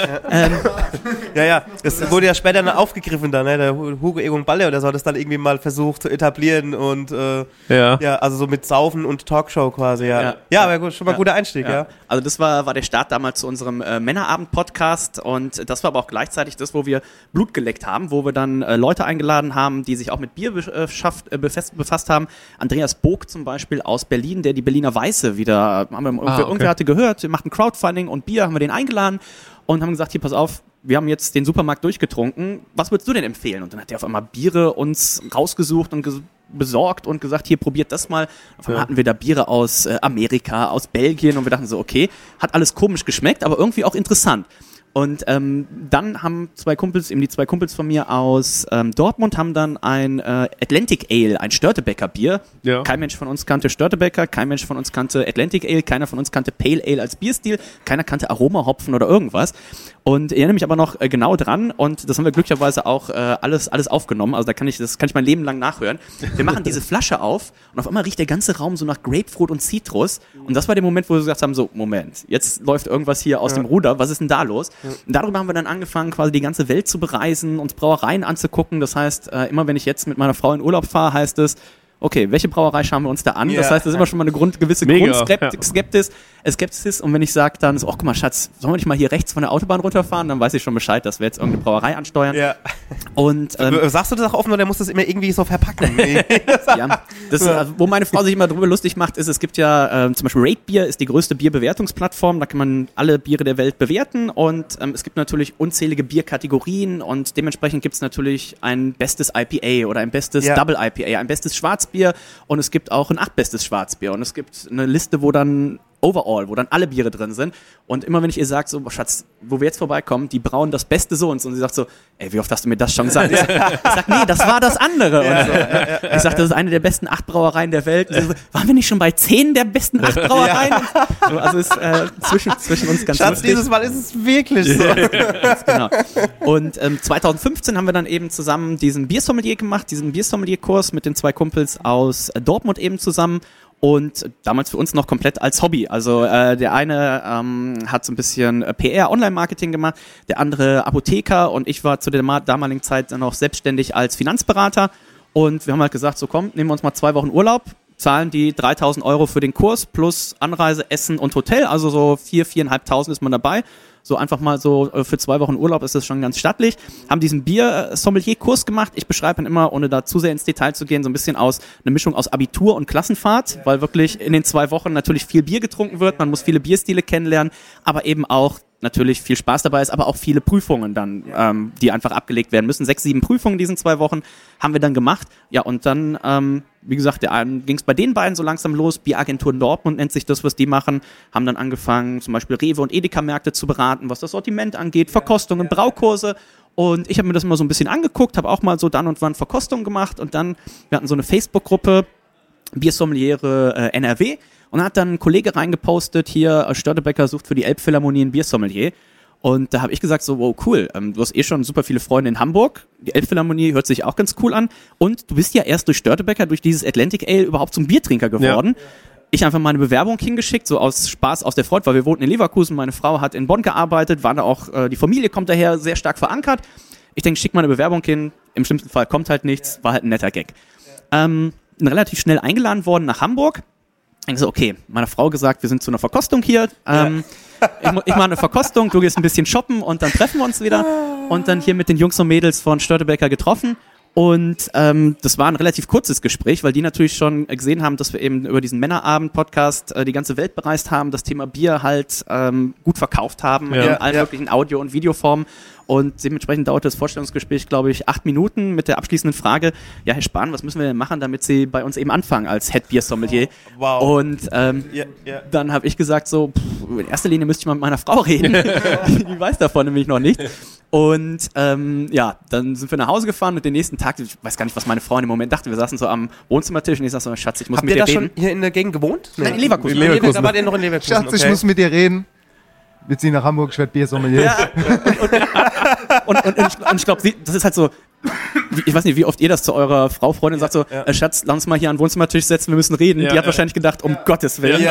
Das wurde ja später dann aufgegriffen dann, ne? Der Hugo Egon Balder oder so hat das dann irgendwie mal versucht zu etablieren und also so mit Saufen und Talkshow quasi, aber gut, schon mal guter Einstieg, ja. Also das war der Start damals zu unserem Männerabend-Podcast und das war aber auch gleichzeitig das, wo wir Blut geleckt haben, wo wir dann Leute eingeladen haben, die sich auch mit Bier befasst haben. Andreas Bog zum Beispiel aus Berlin, der die Berliner Weiße wieder, irgendwer hatte gehört, wir machten Crowdfunding und Bier, haben wir den eingeladen und haben gesagt, hier, pass auf, wir haben jetzt den Supermarkt durchgetrunken, was würdest du denn empfehlen? Und dann hat der auf einmal Biere uns rausgesucht und besorgt und gesagt, hier, probiert das mal. Auf einmal hatten wir da Biere aus Amerika, aus Belgien und wir dachten so, okay, hat alles komisch geschmeckt, aber irgendwie auch interessant. Und dann haben die zwei Kumpels von mir aus Dortmund haben dann ein Atlantic Ale, ein Störtebeker Bier. Ja. Kein Mensch von uns kannte Störtebeker, kein Mensch von uns kannte Atlantic Ale, keiner von uns kannte Pale Ale als Bierstil, keiner kannte Aromahopfen oder irgendwas. Und ich erinnere mich aber noch genau dran und das haben wir glücklicherweise auch alles aufgenommen. Also das kann ich mein Leben lang nachhören. Wir machen diese Flasche auf und auf einmal riecht der ganze Raum so nach Grapefruit und Zitrus. Und das war der Moment, wo wir gesagt haben, so, Moment, jetzt läuft irgendwas hier aus dem Ruder, was ist denn da los? Und darüber haben wir dann angefangen, quasi die ganze Welt zu bereisen, uns Brauereien anzugucken. Das heißt, immer wenn ich jetzt mit meiner Frau in Urlaub fahre, heißt es, okay, welche Brauerei schauen wir uns da an? Das heißt, das ist immer schon mal eine gewisse Grundskepsis. Und wenn ich sage dann so, guck mal, Schatz, sollen wir nicht mal hier rechts von der Autobahn runterfahren? Dann weiß ich schon Bescheid, dass wir jetzt irgendeine Brauerei ansteuern. Ja. Und, sagst du das auch offen oder musst du das immer irgendwie so verpacken? Ja, wo meine Frau sich immer drüber lustig macht, ist, es gibt ja zum Beispiel Ratebeer ist die größte Bierbewertungsplattform. Da kann man alle Biere der Welt bewerten. Und es gibt natürlich unzählige Bierkategorien. Und dementsprechend gibt es natürlich ein bestes IPA oder ein bestes Double IPA, ein bestes Schwarzbier. Und es gibt auch ein 8-bestes Schwarzbier und es gibt eine Liste, wo dann alle Biere drin sind. Und immer wenn ich ihr sage, so, Schatz, wo wir jetzt vorbeikommen, die brauen das Beste so und so. Und sie sagt so, ey, wie oft hast du mir das schon gesagt? Ich sag, nee, das war das andere. Und so. Ich sag, das ist eine der besten 8 Brauereien der Welt. Und sie so, waren wir nicht schon bei 10 der besten 8 Brauereien? So, also ist zwischen uns ganz Schatz, lustig. Dieses Mal ist es wirklich so. Ganz genau. Und 2015 haben wir dann eben zusammen diesen Biersommelier gemacht, diesen Biersommelier-Kurs mit den 2 Kumpels aus Dortmund eben zusammen. Und damals für uns noch komplett als Hobby. Also der eine hat so ein bisschen PR, Online-Marketing gemacht, der andere Apotheker und ich war zu der damaligen Zeit dann noch selbstständig als Finanzberater. Und wir haben halt gesagt, so komm, nehmen wir uns mal 2 Wochen Urlaub, zahlen die 3.000 € für den Kurs plus Anreise, Essen und Hotel. Also so 4.500 ist man dabei. So einfach mal so für 2 Wochen Urlaub ist das schon ganz stattlich. Haben diesen Bier-Sommelier-Kurs gemacht. Ich beschreibe ihn immer, ohne da zu sehr ins Detail zu gehen, so ein bisschen eine Mischung aus Abitur und Klassenfahrt, weil wirklich in den 2 Wochen natürlich viel Bier getrunken wird. Man muss viele Bierstile kennenlernen, aber eben auch natürlich viel Spaß dabei ist, aber auch viele Prüfungen dann, die einfach abgelegt werden müssen. 6, 7 Prüfungen in diesen 2 Wochen haben wir dann gemacht. Ja, und dann, wie gesagt, ging es bei den beiden so langsam los. Bieragentur Dortmund nennt sich das, was die machen. Haben dann angefangen, zum Beispiel Rewe und Edeka-Märkte zu beraten, was das Sortiment angeht, Verkostungen, Braukurse. Und ich habe mir das immer so ein bisschen angeguckt, habe auch mal so dann und wann Verkostungen gemacht. Und dann, wir hatten so eine Facebook-Gruppe, Biersommeliere NRW. Und da hat dann ein Kollege reingepostet, hier Störtebeker sucht für die Elbphilharmonie einen Biersommelier. Und da habe ich gesagt so, wow, cool, du hast schon super viele Freunde in Hamburg, die Elbphilharmonie hört sich auch ganz cool an und du bist ja erst durch Störtebeker, durch dieses Atlantic Ale überhaupt zum Biertrinker geworden. Ja. Ich einfach mal eine Bewerbung hingeschickt, so aus Spaß, aus der Freude, weil wir wohnten in Leverkusen, meine Frau hat in Bonn gearbeitet, war da auch, die Familie kommt daher sehr stark verankert. Ich denke, schick mal eine Bewerbung hin, im schlimmsten Fall kommt halt nichts, war halt ein netter Gag. Relativ schnell eingeladen worden nach Hamburg. Ich so, okay, meiner Frau gesagt, wir sind zu einer Verkostung hier. Ich mache eine Verkostung, du gehst ein bisschen shoppen und dann treffen wir uns wieder. Und dann hier mit den Jungs und Mädels von Störtebeker getroffen. Und das war ein relativ kurzes Gespräch, weil die natürlich schon gesehen haben, dass wir eben über diesen Männerabend-Podcast die ganze Welt bereist haben, das Thema Bier halt gut verkauft haben in allen möglichen Audio- und Videoformen. Und dementsprechend dauerte das Vorstellungsgespräch, glaube ich, 8 Minuten mit der abschließenden Frage, ja, Herr Spahn, was müssen wir denn machen, damit Sie bei uns eben anfangen als Head-Bier-Sommelier? Wow. Und dann habe ich gesagt so, in erster Linie müsste ich mal mit meiner Frau reden. Die weiß davon nämlich noch nicht. Und dann sind wir nach Hause gefahren und den nächsten Tag, ich weiß gar nicht, was meine Frau in dem Moment dachte, wir saßen so am Wohnzimmertisch und ich sag so, Schatz, ich muss mit dir reden. Habt ihr da schon hier in der Gegend gewohnt? Nein, in Leverkusen. Da wart ihr noch in Leverkusen. Schatz, ich muss mit dir reden. Wir ziehen nach Hamburg, ich werde Biersommelier. Ja, und ich glaube, das ist halt so, ich weiß nicht, wie oft ihr das zu eurer Frau, Freundin sagt so, Schatz, lass uns mal hier an den Wohnzimmertisch setzen, wir müssen reden. Die hat wahrscheinlich gedacht, um Gottes Willen.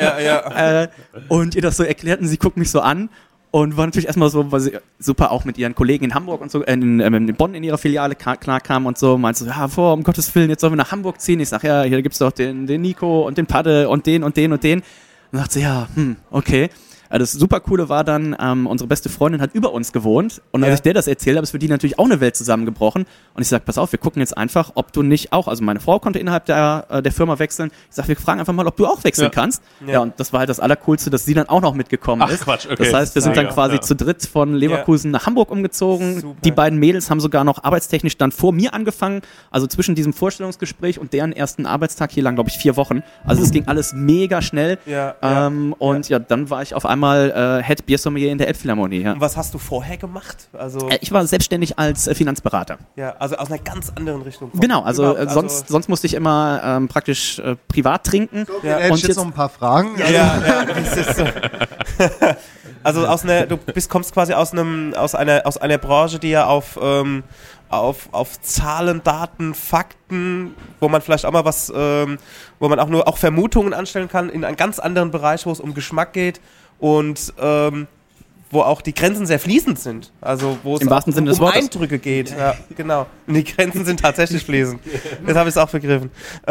Und ihr das so erklärt und sie guckt mich so an und war natürlich erstmal so, weil sie super auch mit ihren Kollegen in Hamburg und so, in Bonn in ihrer Filiale klar kam und so, meinte so, ja, um Gottes Willen, jetzt sollen wir nach Hamburg ziehen. Ich sag, ja, hier gibt's doch den Nico und den Padde und den und den und den. Und sagt sie, ja, okay. Das super Coole war dann, unsere beste Freundin hat über uns gewohnt und als ich der das erzählt habe, ist für die natürlich auch eine Welt zusammengebrochen und ich sag, pass auf, wir gucken jetzt einfach, ob du nicht auch, also meine Frau konnte innerhalb der Firma wechseln, ich sag, wir fragen einfach mal, ob du auch wechseln kannst. Ja, und das war halt das Allercoolste, dass sie dann auch noch mitgekommen ist. Quatsch, okay. Das heißt, wir sind dann quasi zu dritt von Leverkusen nach Hamburg umgezogen. Super. Die beiden Mädels haben sogar noch arbeitstechnisch dann vor mir angefangen, also zwischen diesem Vorstellungsgespräch und deren ersten Arbeitstag hier lang, glaube ich, 4 Wochen. Also es ging alles mega schnell und dann war ich auf einmal mal Head Biersommelier in der Elbphilharmonie. Ja. Und was hast du vorher gemacht? Also ich war selbstständig als Finanzberater. Ja, also aus einer ganz anderen Richtung. Genau, sonst musste ich immer praktisch privat trinken. So, hätte ich jetzt noch ein paar Fragen. Ja, das ist so. Also kommst quasi aus einer Branche, die ja auf Zahlen, Daten, Fakten, wo man vielleicht auch mal wo man auch Vermutungen anstellen kann, in einen ganz anderen Bereich, wo es um Geschmack geht und wo auch die Grenzen sehr fließend sind. Also wo es im wahrsten Sinne des um Wortes. Eindrücke geht. Ja, genau. Und die Grenzen sind tatsächlich fließend. Jetzt habe ich es auch begriffen.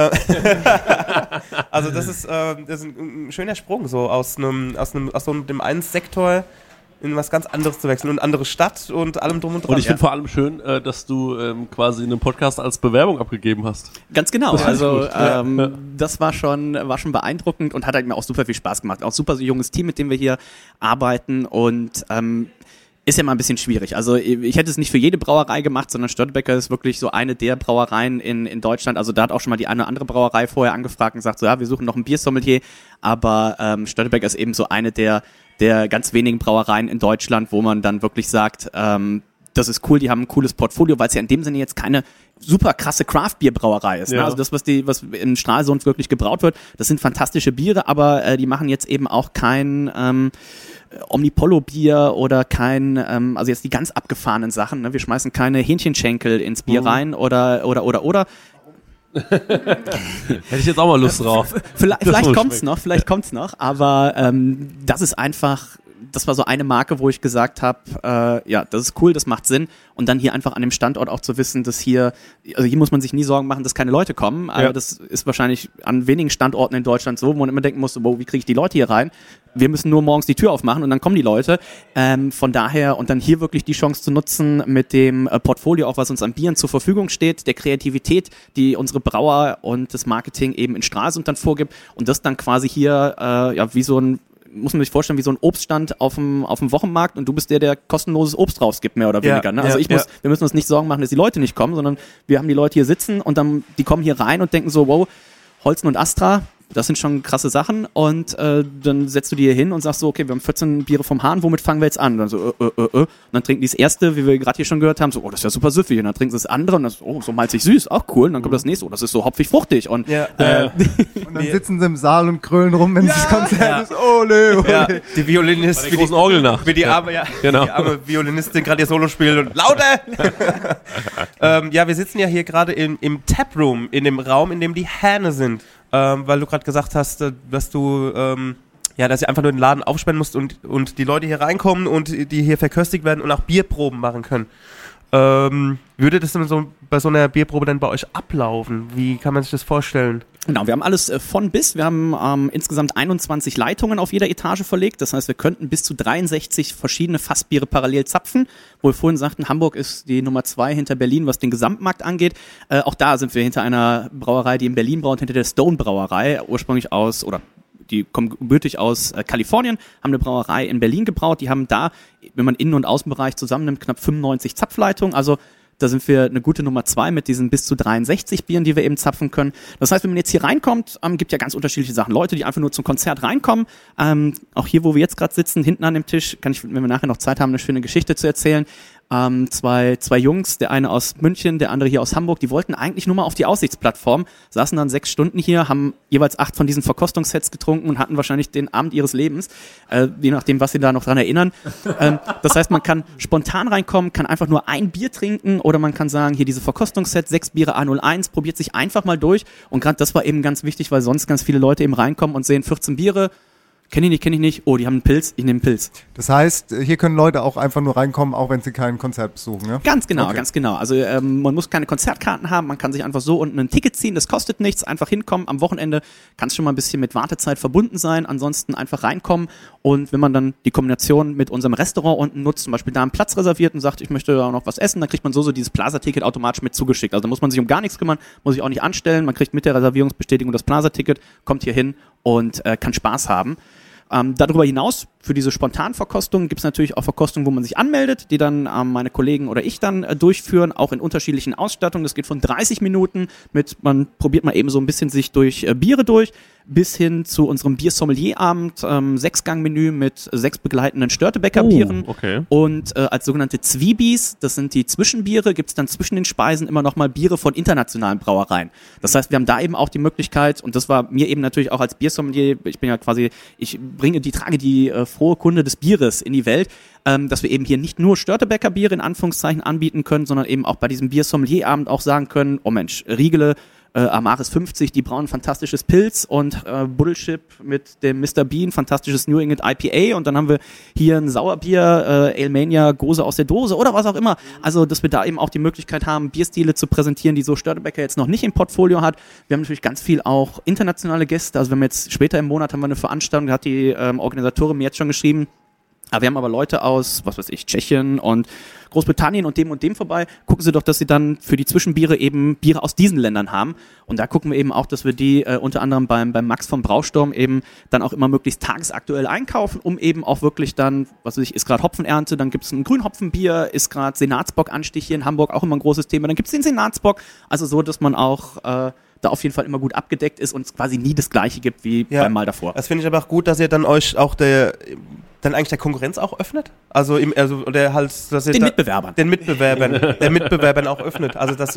Also das ist ein schöner Sprung, so aus dem einen Sektor in was ganz anderes zu wechseln und eine andere Stadt und allem drum und dran. Und ich finde vor allem schön, dass du quasi einen Podcast als Bewerbung abgegeben hast. Ganz genau. Also das war schon beeindruckend und hat halt mir auch super viel Spaß gemacht. Auch super so junges Team, mit dem wir hier arbeiten und ist ja mal ein bisschen schwierig. Also ich hätte es nicht für jede Brauerei gemacht, sondern Störtebeker ist wirklich so eine der Brauereien in Deutschland. Also da hat auch schon mal die eine oder andere Brauerei vorher angefragt und gesagt, so ja, wir suchen noch einen Biersommelier. Aber Störtebeker ist eben so eine der ganz wenigen Brauereien in Deutschland, wo man dann wirklich sagt, das ist cool, die haben ein cooles Portfolio, weil es ja in dem Sinne jetzt keine super krasse Craft-Bier-Brauerei ist. Ja. Ne? Also das, was in Stralsund wirklich gebraut wird, das sind fantastische Biere, aber die machen jetzt eben auch kein Omnipollo-Bier oder kein, also jetzt die ganz abgefahrenen Sachen. Ne? Wir schmeißen keine Hähnchenschenkel ins Bier rein oder. Hätte ich jetzt auch mal Lust drauf. Vielleicht kommt's noch, aber das ist einfach, das war so eine Marke, wo ich gesagt habe, ja, das ist cool, das macht Sinn. Und dann hier einfach an dem Standort auch zu wissen, dass hier muss man sich nie Sorgen machen, dass keine Leute kommen. Aber ja. Das ist wahrscheinlich an wenigen Standorten in Deutschland so, wo man immer denken muss, wie kriege ich die Leute hier rein? Wir müssen nur morgens die Tür aufmachen und dann kommen die Leute. Von daher, und dann hier wirklich die Chance zu nutzen mit dem Portfolio, auch was uns an Bieren zur Verfügung steht, der Kreativität, die unsere Brauer und das Marketing eben in Stralsund dann vorgibt und das dann quasi hier wie so ein, muss man sich vorstellen, wie so ein Obststand auf dem Wochenmarkt und du bist der kostenloses Obst rausgibt, mehr oder weniger. Ne? Also wir müssen uns nicht Sorgen machen, dass die Leute nicht kommen, sondern wir haben die Leute hier sitzen und dann, die kommen hier rein und denken so, wow, Holzen und Astra, das sind schon krasse Sachen und dann setzt du die hier hin und sagst so, okay, wir haben 14 Biere vom Hahn, womit fangen wir jetzt an? Und dann so, Und dann trinken die das erste, wie wir gerade hier schon gehört haben, so, oh, das ist ja super süffig. Und dann trinken sie das andere und das, oh, so malzig süß, auch cool. Und dann kommt das nächste, oh, das ist so hopfig fruchtig. Und, und dann sitzen sie im Saal und krölen rum, wenn das Konzert ist. Ole. Ja, die Violinistin, die großen Orgel nach. Wie die arme Violinistin gerade ihr Solo spielt und lauter! Wir sitzen ja hier gerade im Taproom, in dem Raum, in dem die Hähne sind. Weil du gerade gesagt hast, dass du dass ihr einfach nur den Laden aufsperren musst und die Leute hier reinkommen und die hier verköstigt werden und auch Bierproben machen können. Würde das dann so bei so einer Bierprobe dann bei euch ablaufen? Wie kann man sich das vorstellen? Genau, wir haben alles von bis. Wir haben insgesamt 21 Leitungen auf jeder Etage verlegt. Das heißt, wir könnten bis zu 63 verschiedene Fassbiere parallel zapfen. Wo wir vorhin sagten, Hamburg ist die Nummer 2 hinter Berlin, was den Gesamtmarkt angeht. Auch da sind wir hinter einer Brauerei, die in Berlin braut, hinter der Stone Brauerei, ursprünglich die kommen gebürtig aus Kalifornien, haben eine Brauerei in Berlin gebraut. Die haben da, wenn man Innen- und Außenbereich zusammennimmt, knapp 95 Zapfleitungen. Also da sind wir eine gute Nummer 2 mit diesen bis zu 63 Bieren, die wir eben zapfen können. Das heißt, wenn man jetzt hier reinkommt, gibt ja ganz unterschiedliche Sachen. Leute, die einfach nur zum Konzert reinkommen. Auch hier, wo wir jetzt gerade sitzen, hinten an dem Tisch, kann ich, wenn wir nachher noch Zeit haben, eine schöne Geschichte zu erzählen. Zwei Jungs, der eine aus München, der andere hier aus Hamburg, die wollten eigentlich nur mal auf die Aussichtsplattform, saßen dann 6 Stunden hier, haben jeweils 8 von diesen Verkostungssets getrunken und hatten wahrscheinlich den Abend ihres Lebens, je nachdem, was sie da noch dran erinnern. Das heißt, man kann spontan reinkommen, kann einfach nur ein Bier trinken oder man kann sagen, hier diese Verkostungssets, 6 Biere A01, probiert sich einfach mal durch und gerade das war eben ganz wichtig, weil sonst ganz viele Leute eben reinkommen und sehen 14 Biere, Kenn ich nicht. Oh, die haben einen Pilz, ich nehme einen Pilz. Das heißt, hier können Leute auch einfach nur reinkommen, auch wenn sie kein Konzert besuchen, ja? Ganz genau. Also man muss keine Konzertkarten haben, man kann sich einfach so unten ein Ticket ziehen, das kostet nichts, einfach hinkommen. Am Wochenende kann es schon mal ein bisschen mit Wartezeit verbunden sein, ansonsten einfach reinkommen und wenn man dann die Kombination mit unserem Restaurant unten nutzt, zum Beispiel da einen Platz reserviert und sagt, ich möchte da noch was essen, dann kriegt man so dieses Plaza-Ticket automatisch mit zugeschickt. Also da muss man sich um gar nichts kümmern, muss sich auch nicht anstellen, man kriegt mit der Reservierungsbestätigung das Plaza-Ticket, kommt hier hin und kann Spaß haben. Darüber hinaus für diese Spontanverkostung gibt es natürlich auch Verkostungen, wo man sich anmeldet, die dann meine Kollegen oder ich dann durchführen, auch in unterschiedlichen Ausstattungen. Das geht von 30 Minuten man probiert mal eben so ein bisschen sich durch Biere durch, bis hin zu unserem Bier-Sommelier-Abend, 6-Gang-Menü mit 6 begleitenden Störtebecker-Bieren. Okay. Und als sogenannte Zwiebis, das sind die Zwischenbiere, gibt es dann zwischen den Speisen immer nochmal Biere von internationalen Brauereien. Das heißt, wir haben da eben auch die Möglichkeit, und das war mir eben natürlich auch als Biersommelier, ich trage die frohe Kunde des Bieres in die Welt, dass wir eben hier nicht nur Störtebecker-Biere in Anführungszeichen anbieten können, sondern eben auch bei diesem Bier-Sommelier-Abend auch sagen können, oh Mensch, Riegele, Amaris 50, die brauen fantastisches Pilz und Bullship mit dem Mr. Bean, fantastisches New England IPA und dann haben wir hier ein Sauerbier, Ale Mania, Gose aus der Dose oder was auch immer. Also, dass wir da eben auch die Möglichkeit haben, Bierstile zu präsentieren, die so Störtebecker jetzt noch nicht im Portfolio hat. Wir haben natürlich ganz viel auch internationale Gäste, also wenn wir jetzt später im Monat haben wir eine Veranstaltung, da hat die Organisatorin mir jetzt schon geschrieben, aber wir haben aber Leute aus, was weiß ich, Tschechien und Großbritannien und dem vorbei. Gucken Sie doch, dass Sie dann für die Zwischenbiere eben Biere aus diesen Ländern haben. Und da gucken wir eben auch, dass wir die unter anderem beim Max vom Brausturm eben dann auch immer möglichst tagesaktuell einkaufen, um eben auch wirklich dann, was weiß ich, ist gerade Hopfenernte, dann gibt es ein Grünhopfenbier, ist gerade Senatsbock-Anstich hier in Hamburg, auch immer ein großes Thema. Dann gibt es den Senatsbock. Also so, dass man auch da auf jeden Fall immer gut abgedeckt ist und es quasi nie das Gleiche gibt wie beim Mal davor. Das finde ich aber auch gut, dass ihr dann euch auch dann eigentlich der Konkurrenz auch öffnet? Den Mitbewerbern auch öffnet. Also dass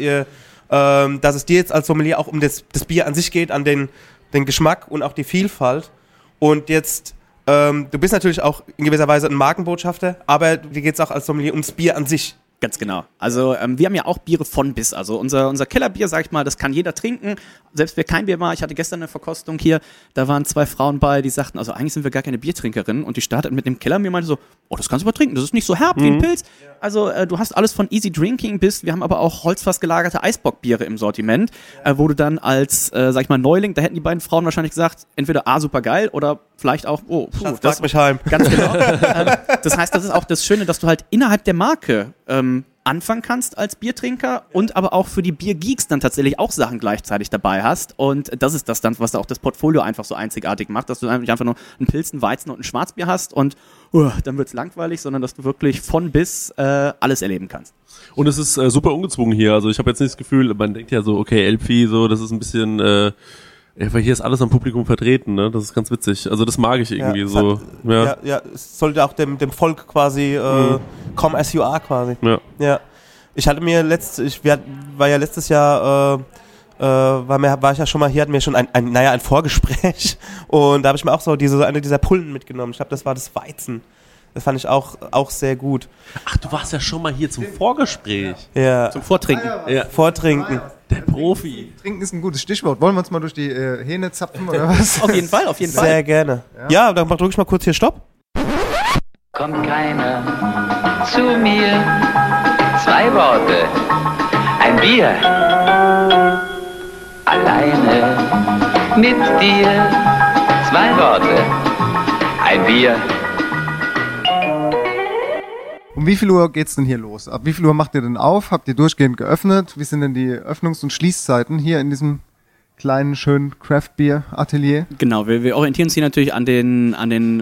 es dir jetzt als Sommelier auch um das Bier an sich geht, an den Geschmack und auch die Vielfalt. Und jetzt, du bist natürlich auch in gewisser Weise ein Markenbotschafter, aber dir geht es auch als Sommelier ums Bier an sich. Ganz genau. Also wir haben ja auch Biere von bis. Also unser Kellerbier, sag ich mal, das kann jeder trinken. Selbst wer kein Bier war, ich hatte gestern eine Verkostung hier, da waren 2 Frauen bei, die sagten, also eigentlich sind wir gar keine Biertrinkerinnen. Und die starteten mit dem Kellerbier und meinte so, oh, das kannst du mal trinken, das ist nicht so herb wie ein Pilz. Also du hast alles von Easy Drinking bis, wir haben aber auch holzfass gelagerte Eisbockbiere im Sortiment, wo du dann als, sag ich mal, Neuling, da hätten die beiden Frauen wahrscheinlich gesagt, entweder A, super geil oder vielleicht auch, das mich heim. Ganz genau. Das heißt, das ist auch das Schöne, dass du halt innerhalb der Marke anfangen kannst als Biertrinker und aber auch für die Biergeeks dann tatsächlich auch Sachen gleichzeitig dabei hast. Und das ist das dann, was auch das Portfolio einfach so einzigartig macht, dass du einfach nur einen Pilz, einen Weizen und ein Schwarzbier hast und dann wird's langweilig, sondern dass du wirklich von bis alles erleben kannst. Und es ist super ungezwungen hier. Also ich habe jetzt nicht das Gefühl, man denkt ja so, okay, Elbphilharmonie, so, das ist ein bisschen weil hier ist alles am Publikum vertreten, ne? Das ist ganz witzig. Also das mag ich irgendwie so. Es sollte auch dem Volk quasi come as you are quasi. Ja. Ich hatte mir war ja letztes Jahr war ich ja schon mal hier, hatten wir schon ein Vorgespräch und da habe ich mir auch so eine dieser Pullen mitgenommen. Ich glaube, das war das Weizen. Das fand ich auch sehr gut. Ach, du warst ja schon mal hier zum Vorgespräch. Ja. Zum Vortrinken. Ja. Vortrinken. Der Profi. Trinken ist ein gutes Stichwort. Wollen wir uns mal durch die Hähne zapfen oder was? Auf jeden Fall. Sehr gerne. Ja, dann drücke ich mal kurz hier Stopp. Kommt keiner zu mir. 2 Worte. Ein Bier. Alleine mit dir. 2 Worte. Ein Bier. Um wie viel Uhr geht's denn hier los? Ab wie viel Uhr macht ihr denn auf? Habt ihr durchgehend geöffnet? Wie sind denn die Öffnungs- und Schließzeiten hier in diesem kleinen, schönen Craft-Bier-Atelier? Genau, wir orientieren uns hier natürlich an den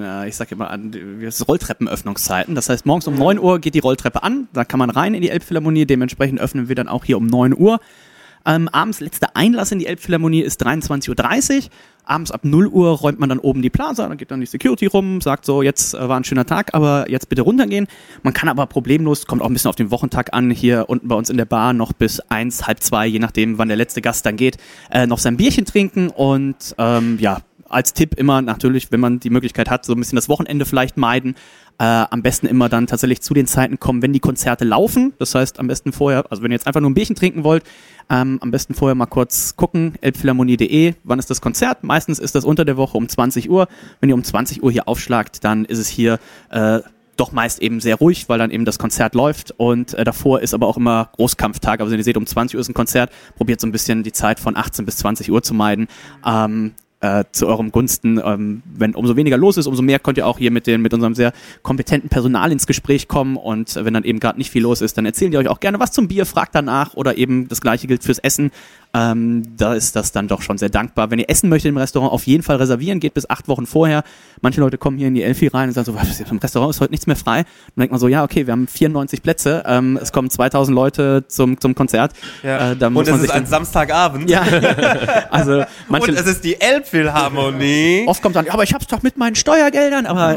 Rolltreppenöffnungszeiten. Das heißt, morgens um 9 Uhr geht die Rolltreppe an, da kann man rein in die Elbphilharmonie, dementsprechend öffnen wir dann auch hier um 9 Uhr. Abends letzter Einlass in die Elbphilharmonie ist 23.30 Uhr. Abends ab 0 Uhr räumt man dann oben die Plaza, dann geht dann die Security rum, sagt so, jetzt war ein schöner Tag, aber jetzt bitte runtergehen. Man kann aber problemlos, kommt auch ein bisschen auf den Wochentag an, hier unten bei uns in der Bar noch bis 1, halb 2, je nachdem, wann der letzte Gast dann geht, noch sein Bierchen trinken und als Tipp immer natürlich, wenn man die Möglichkeit hat, so ein bisschen das Wochenende vielleicht meiden. Am besten immer dann tatsächlich zu den Zeiten kommen, wenn die Konzerte laufen. Das heißt, am besten vorher, also wenn ihr jetzt einfach nur ein Bierchen trinken wollt, am besten vorher mal kurz gucken, elbphilharmonie.de, wann ist das Konzert? Meistens ist das unter der Woche um 20 Uhr. Wenn ihr um 20 Uhr hier aufschlagt, dann ist es hier doch meist eben sehr ruhig, weil dann eben das Konzert läuft und davor ist aber auch immer Großkampftag. Also wenn ihr seht, um 20 Uhr ist ein Konzert, probiert so ein bisschen die Zeit von 18 bis 20 Uhr zu meiden. Zu eurem Gunsten. Wenn umso weniger los ist, umso mehr könnt ihr auch hier mit unserem sehr kompetenten Personal ins Gespräch kommen und wenn dann eben gerade nicht viel los ist, dann erzählen die euch auch gerne was zum Bier, fragt danach oder eben das Gleiche gilt fürs Essen. Da ist das dann doch schon sehr dankbar. Wenn ihr essen möchtet im Restaurant, auf jeden Fall reservieren, geht bis 8 Wochen vorher. Manche Leute kommen hier in die Elfi rein und sagen so, was, im Restaurant ist heute nichts mehr frei. Und dann denkt man so, ja, okay, wir haben 94 Plätze, es kommen 2000 Leute zum Konzert. Ja. Da muss und es man ist ein Samstagabend. Ja, also manche... Und es ist die Elbphilharmonie. Oft kommt dann, aber ich hab's doch mit meinen Steuergeldern, aber...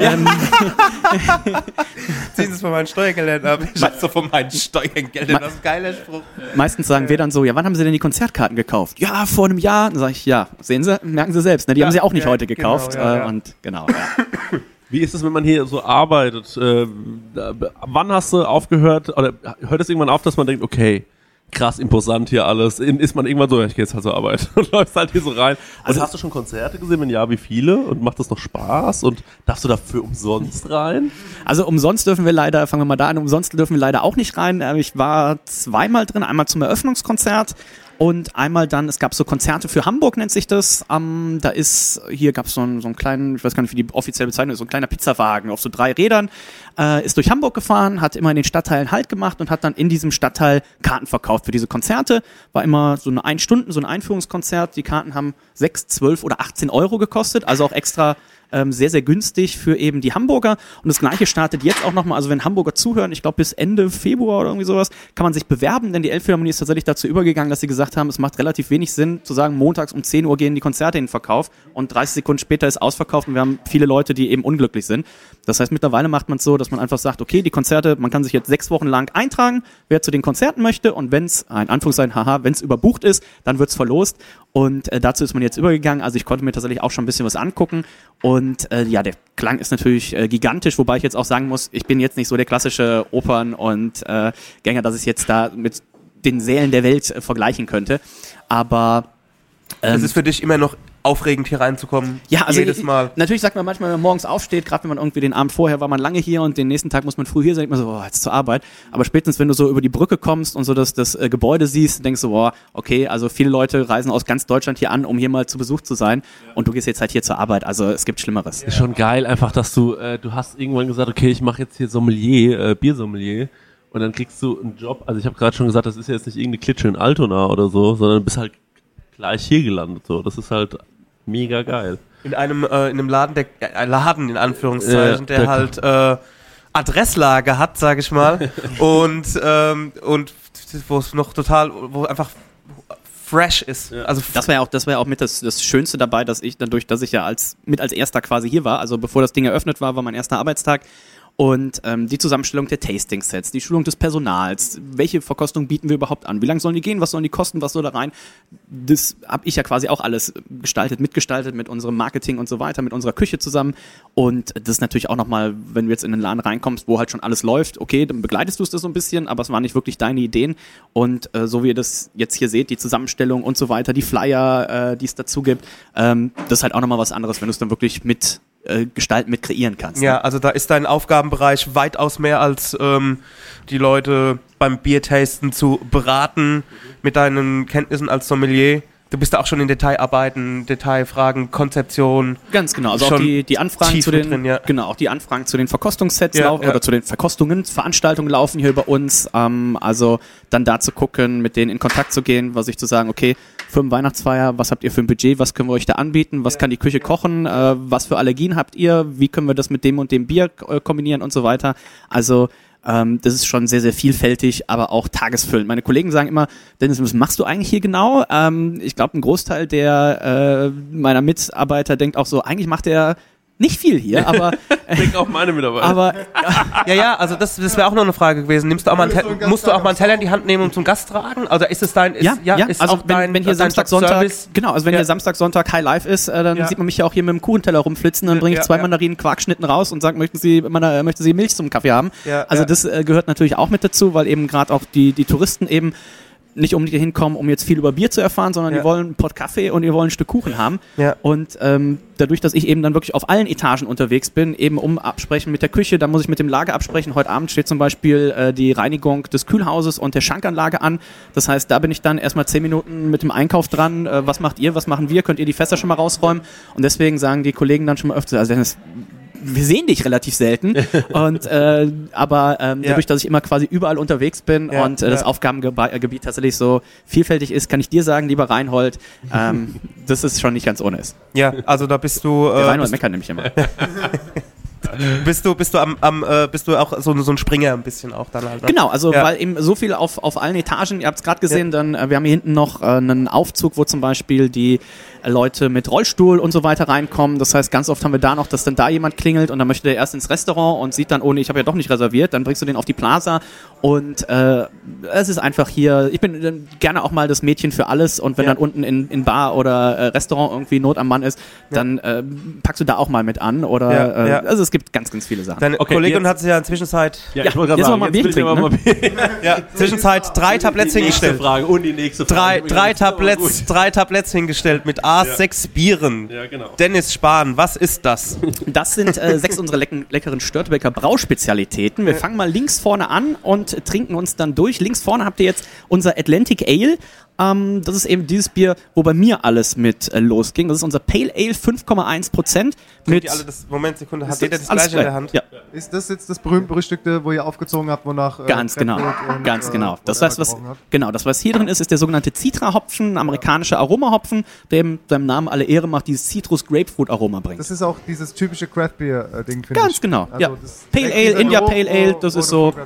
Ziehen Sie es von meinen Steuergeldern ab. Ich hab's doch von meinen Steuergeldern. Das ist ein geiler Spruch. Meistens sagen wir dann so, ja, wann haben Sie denn die Konzertkarten gekauft? Ja, vor einem Jahr. Dann sage ich, ja, sehen Sie, merken Sie selbst, ne? Die haben Sie auch nicht heute gekauft. Genau. Und genau, ja. Wie ist es, wenn man hier so arbeitet? Wann hast du aufgehört, oder hört es irgendwann auf, dass man denkt, okay, krass imposant hier alles. Ist man irgendwann so, ja, ich gehe jetzt halt zur Arbeit und läufst halt hier so rein. Also hast du schon Konzerte gesehen? Wenn ja, wie viele? Und macht das noch Spaß? Und darfst du dafür umsonst rein? Also umsonst dürfen wir leider, fangen wir mal da an, umsonst dürfen wir leider auch nicht rein. Ich war zweimal drin, einmal zum Eröffnungskonzert und einmal dann, es gab so Konzerte für Hamburg, nennt sich das. Hier gab es so einen kleinen, ich weiß gar nicht, wie die offizielle Bezeichnung ist, so ein kleiner Pizzawagen auf so 3 Rädern, ist durch Hamburg gefahren, hat immer in den Stadtteilen Halt gemacht und hat dann in diesem Stadtteil Karten verkauft für diese Konzerte. War immer so eine 1 Stunde, so ein Einführungskonzert. Die Karten haben 6, 12 oder 18 Euro gekostet, also auch extra sehr, sehr günstig für eben die Hamburger. Und das Gleiche startet jetzt auch nochmal, also wenn Hamburger zuhören, ich glaube bis Ende Februar oder irgendwie sowas, kann man sich bewerben, denn die Elbphilharmonie ist tatsächlich dazu übergegangen, dass sie gesagt haben, es macht relativ wenig Sinn zu sagen, montags um 10 Uhr gehen die Konzerte in den Verkauf und 30 Sekunden später ist ausverkauft und wir haben viele Leute, die eben unglücklich sind. Das heißt, mittlerweile macht man es so, dass man einfach sagt, okay, die Konzerte, man kann sich jetzt 6 Wochen lang eintragen, wer zu den Konzerten möchte und wenn es, in Anführungszeichen, wenn es überbucht ist, dann wird es verlost und dazu ist man jetzt übergegangen. Also ich konnte mir tatsächlich auch schon ein bisschen was angucken und der Klang ist natürlich gigantisch, wobei ich jetzt auch sagen muss, ich bin jetzt nicht so der klassische Opern- und Gänger, dass ich jetzt da mit den Sälen der Welt vergleichen könnte. Aber es ist für dich immer noch aufregend, hier reinzukommen? Ja, also jedes Mal. Natürlich sagt man manchmal, wenn man morgens aufsteht, gerade wenn man irgendwie den Abend vorher war man lange hier und den nächsten Tag muss man früh hier sein, denkt man so, jetzt zur Arbeit. Aber spätestens, wenn du so über die Brücke kommst und so das Gebäude siehst, denkst du, okay, also viele Leute reisen aus ganz Deutschland hier an, um hier mal zu Besuch zu sein und du gehst jetzt halt hier zur Arbeit. Also es gibt Schlimmeres. Ist schon geil einfach, dass du hast irgendwann gesagt, okay, ich mache jetzt hier Sommelier, Biersommelier. Und dann kriegst du einen Job, also ich habe gerade schon gesagt, das ist jetzt nicht irgendeine Klitsche in Altona oder so, sondern du bist halt gleich hier gelandet. So. Das ist halt mega geil. In einem Laden, Laden in Anführungszeichen, der halt Adresslage hat, sage ich mal, und wo es noch total, wo einfach fresh ist. Ja. Also das war ja auch mit das Schönste dabei, dass ich dadurch, dass ich ja als erster quasi hier war, also bevor das Ding eröffnet war mein erster Arbeitstag. Und die Zusammenstellung der Tasting-Sets, die Schulung des Personals, welche Verkostung bieten wir überhaupt an, wie lange sollen die gehen, was sollen die kosten, was soll da rein, das habe ich ja quasi auch alles mitgestaltet mit unserem Marketing und so weiter, mit unserer Küche zusammen und das ist natürlich auch nochmal, wenn du jetzt in den Laden reinkommst, wo halt schon alles läuft, okay, dann begleitest du es das so ein bisschen, aber es waren nicht wirklich deine Ideen und so wie ihr das jetzt hier seht, die Zusammenstellung und so weiter, die Flyer, die es dazu gibt, das ist halt auch nochmal was anderes, wenn du es dann wirklich mit gestalten, mit kreieren kannst. Ja, also da ist dein Aufgabenbereich weitaus mehr als die Leute beim Biertasten zu beraten mit deinen Kenntnissen als Sommelier. Du bist da auch schon in Detailarbeiten, Detailfragen, Konzeption. Ganz genau, also auch die Anfragen zu den drin, ja. Genau, auch die Anfragen zu den Verkostungssets laufen oder zu den Verkostungen, Veranstaltungen laufen hier über uns. Also dann da zu gucken, mit denen in Kontakt zu gehen, was ich zu sagen, okay, Firmenweihnachtsfeier, was habt ihr für ein Budget, was können wir euch da anbieten, was kann die Küche kochen, was für Allergien habt ihr, wie können wir das mit dem und dem Bier kombinieren und so weiter. Also das ist schon sehr, sehr vielfältig, aber auch tagesfüllend. Meine Kollegen sagen immer, Dennis, was machst du eigentlich hier genau? Ich glaube, ein Großteil meiner Mitarbeiter denkt auch so, eigentlich macht er nicht viel hier, aber denke auch meine Mitarbeiter. Aber ja, also das wäre auch noch eine Frage gewesen. Musst du auch mal einen Teller in die Hand nehmen und zum Gast tragen? Also ist es dein ist also auch dein, wenn hier Samstag, Sonntag, genau, also wenn hier Samstag, Sonntag High Life ist, dann sieht man mich ja auch hier mit dem Kuchenteller rumflitzen, dann bringe ich 2 Mandarinen Quarkschnitten raus und sage, möchten Sie Milch zum Kaffee haben? Also das gehört natürlich auch mit dazu, weil eben gerade auch die Touristen eben nicht unbedingt hier hinkommen, um jetzt viel über Bier zu erfahren, sondern die wollen einen Pott Kaffee und die wollen ein Stück Kuchen haben. Ja. Und dadurch, dass ich eben dann wirklich auf allen Etagen unterwegs bin, eben absprechen mit der Küche, dann muss ich mit dem Lager absprechen. Heute Abend steht zum Beispiel die Reinigung des Kühlhauses und der Schankanlage an. Das heißt, da bin ich dann erstmal 10 Minuten mit dem Einkauf dran. Was macht ihr, was machen wir? Könnt ihr die Fässer schon mal rausräumen? Und deswegen sagen die Kollegen dann schon mal öfter, also Dennis, wir sehen dich relativ selten. Und aber dadurch, dass ich immer quasi überall unterwegs bin und das Aufgabengebiet tatsächlich so vielfältig ist, kann ich dir sagen, lieber Reinhold, dass es schon nicht ganz ohne ist. Ja, also da bist du... Der Reinhold meckert nämlich immer. Bist du auch so ein Springer ein bisschen auch dann halt? Ne? Genau, also weil eben so viel auf allen Etagen, ihr habt es gerade gesehen, dann wir haben hier hinten noch einen Aufzug, wo zum Beispiel die Leute mit Rollstuhl und so weiter reinkommen. Das heißt, ganz oft haben wir da noch, dass dann da jemand klingelt und dann möchte der erst ins Restaurant und sieht dann, oh nee, ich habe ja doch nicht reserviert, dann bringst du den auf die Plaza und es ist einfach hier, ich bin gerne auch mal das Mädchen für alles und wenn dann unten in Bar oder Restaurant irgendwie Not am Mann ist, dann packst du da auch mal mit an oder also es gibt ganz, ganz viele Sachen. Deine Kollegin hat sich ja in der Zwischenzeit ich wollte gerade sagen, mal Bier trinken, ne? Zwischenzeit 3 Tabletts hingestellt. Frage und die nächste Frage. Drei Tabletts hingestellt mit 6 Bieren. Ja, genau. Dennis Spahn, was ist das? Das sind 6 unserer leckeren Störtebeker Brauspezialitäten. Wir fangen mal links vorne an und trinken uns dann durch. Links vorne habt ihr jetzt unser Atlantic Ale. Das ist eben dieses Bier, wo bei mir alles mit losging. Das ist unser Pale Ale, 5,1%. Mit Moment, Sekunde, hat jeder das gleiche in der Hand? Ja. Ist das jetzt das berühmt-berüchtigte, wo ihr aufgezogen habt, wonach... Ganz genau. Das heißt, was hier drin ist der sogenannte Citra-Hopfen, amerikanischer Aromahopfen, der eben seinem Namen alle Ehre macht, dieses Citrus-Grapefruit-Aroma bringt. Das ist auch dieses typische Craft-Beer-Ding, finde ich. Ganz genau, also ja. Pale Ale, India Pale Ale, das ist so...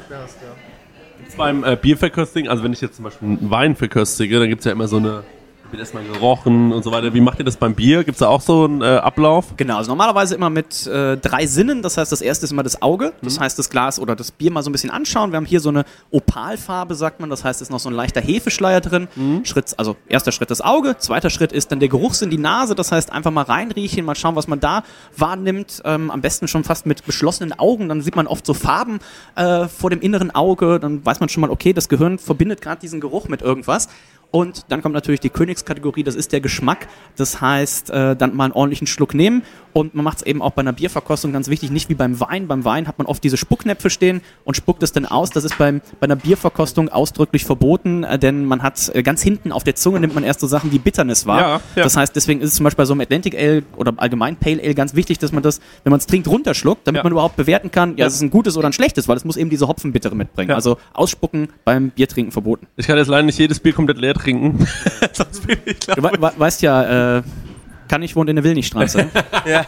Beim Bierverköstigen, also wenn ich jetzt zum Beispiel einen Wein verköstige, dann gibt es ja immer so eine, wird erstmal gerochen und so weiter. Wie macht ihr das beim Bier? Gibt es da auch so einen Ablauf? Genau, also normalerweise immer mit 3 Sinnen. Das heißt, das erste ist immer das Auge. Das heißt, das Glas oder das Bier mal so ein bisschen anschauen. Wir haben hier so eine Opalfarbe, sagt man. Das heißt, es ist noch so ein leichter Hefeschleier drin. Erster Schritt das Auge. Zweiter Schritt ist dann der Geruchssinn, die Nase. Das heißt, einfach mal reinriechen, mal schauen, was man da wahrnimmt. Am besten schon fast mit geschlossenen Augen. Dann sieht man oft so Farben vor dem inneren Auge. Dann weiß man schon mal, okay, das Gehirn verbindet gerade diesen Geruch mit irgendwas. Und dann kommt natürlich die Königskategorie, das ist der Geschmack. Das heißt, dann mal einen ordentlichen Schluck nehmen. Und man macht es eben auch bei einer Bierverkostung ganz wichtig, nicht wie beim Wein. Beim Wein hat man oft diese Spucknäpfe stehen und spuckt es dann aus. Das ist bei einer Bierverkostung ausdrücklich verboten, denn man hat ganz hinten auf der Zunge nimmt man erst so Sachen wie Bitterness wahr. Ja. Das heißt, deswegen ist es zum Beispiel bei so einem Atlantic Ale oder allgemein Pale Ale ganz wichtig, dass man das, wenn man es trinkt, runterschluckt, damit man überhaupt bewerten kann, es ist ein gutes oder ein schlechtes, weil es muss eben diese Hopfenbittere mitbringen. Ja. Also ausspucken beim Biertrinken verboten. Ich kann jetzt leider nicht jedes Bier komplett leer trinken. Sonst bin ich du weißt ja, ich wohne in der Willnichstraße. Ja.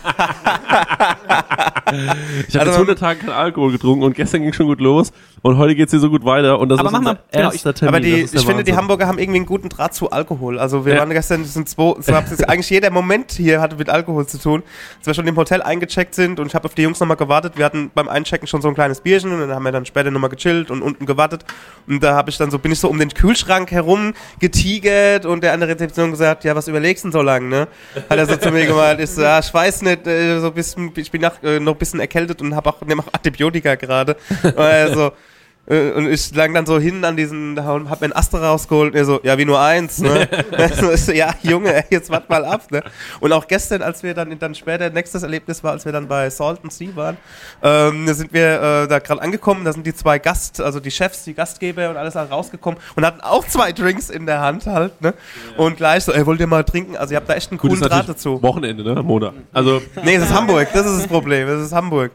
Ich habe jetzt 100 Tage keinen Alkohol getrunken und gestern ging schon gut los und heute geht es hier so gut weiter und das ist unser erster Termin. Aber ich finde, die Hamburger haben irgendwie einen guten Draht zu Alkohol. Also wir waren gestern, eigentlich jeder Moment hier hatte mit Alkohol zu tun. Als wir schon im Hotel eingecheckt sind und ich habe auf die Jungs nochmal gewartet. Wir hatten beim Einchecken schon so ein kleines Bierchen und dann haben wir dann später nochmal gechillt und unten gewartet. Und da bin ich so um den Kühlschrank herum getigert und der an der Rezeption gesagt, ja, was überlegst du denn so lange, ne? Hat er so zu mir gemeint, ich weiß nicht, ich bin noch ein bisschen erkältet und nehme auch Antibiotika gerade. Also, und ich lang dann so hin an hab mir ein Astra rausgeholt und er so, ja, wie nur eins, ne? So, ja, Junge, jetzt wart mal ab, ne? Und auch gestern, als wir dann später, nächstes Erlebnis war, als wir dann bei Salt and Sea waren, da sind wir da gerade angekommen, da sind die 2 die Chefs, die Gastgeber und alles halt rausgekommen und hatten auch 2 Drinks in der Hand halt, ne? Ja. Und gleich so, wollt ihr mal trinken? Also ihr habt da echt einen coolen Draht dazu. Wochenende, ne? Monat. Also. Nee, es ist Hamburg, das ist das Problem, es ist Hamburg.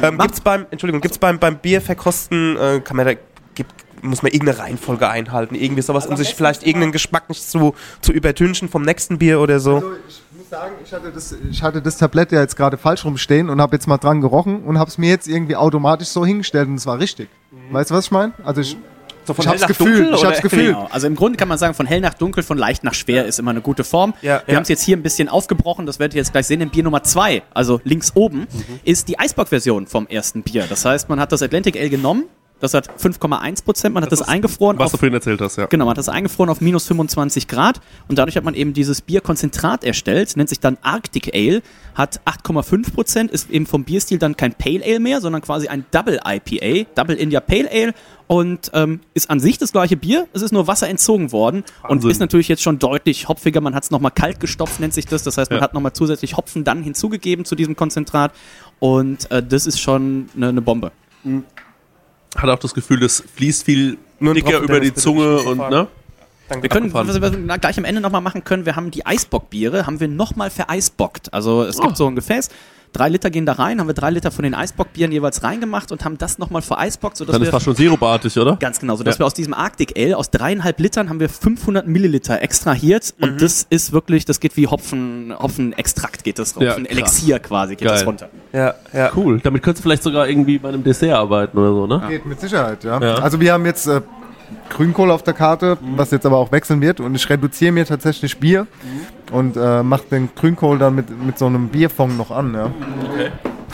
Gibt's beim Bierverkosten, muss man irgendeine Reihenfolge einhalten, irgendwie sowas, um sich vielleicht irgendeinen Geschmack nicht zu übertünchen vom nächsten Bier oder so. Also ich muss sagen, ich hatte das Tablett ja jetzt gerade falsch rumstehen und habe jetzt mal dran gerochen und habe es mir jetzt irgendwie automatisch so hingestellt und es war richtig. Weißt du, was ich meine? Also so von hell nach dunkel? Ich hab's gefühlt. Genau. Also im Grunde kann man sagen, von hell nach dunkel, von leicht nach schwer ist immer eine gute Form. Wir haben es jetzt hier ein bisschen aufgebrochen, das werdet ihr jetzt gleich sehen. Im Bier Nummer 2, also links oben, ist die Eisbock-Version vom ersten Bier. Das heißt, man hat das Atlantic Ale genommen, das hat 5,1%, man hat das eingefroren. Was du vorhin erzählt hast, ja. Genau, man hat das eingefroren auf minus 25 Grad und dadurch hat man eben dieses Bierkonzentrat erstellt, nennt sich dann Arctic Ale, hat 8,5%, ist eben vom Bierstil dann kein Pale Ale mehr, sondern quasi ein Double IPA, Double India Pale Ale und ist an sich das gleiche Bier, es ist nur Wasser entzogen worden. Wahnsinn. Und ist natürlich jetzt schon deutlich hopfiger, man hat es nochmal kalt gestopft, nennt sich das heißt, man hat nochmal zusätzlich Hopfen dann hinzugegeben zu diesem Konzentrat und das ist schon eine Bombe. Hat auch das Gefühl, das fließt viel dicker über die Zunge und, ne? Wir können, was wir gleich am Ende nochmal machen können, wir haben die Eisbockbiere, haben wir nochmal vereisbockt. Also es gibt so ein Gefäß, 3 Liter gehen da rein, haben wir 3 Liter von den Eisbockbieren jeweils reingemacht und haben das nochmal vereisbockt. Sodass Dann ist fast schon sirupartig, oder? Ganz genau, sodass wir aus diesem Arctic Ale, aus 3,5 Litern haben wir 500 Milliliter extrahiert und das ist wirklich, das geht wie Hopfenextrakt geht das, Hopfen-Elixier quasi geht das runter. Ja. Cool, damit könntest du vielleicht sogar irgendwie bei einem Dessert arbeiten oder so, ne? Geht mit Sicherheit, ja. Also wir haben jetzt Grünkohl auf der Karte, was jetzt aber auch wechseln wird und ich reduziere mir tatsächlich Bier und mache den Grünkohl dann mit so einem Bierfond noch an, ja. Okay.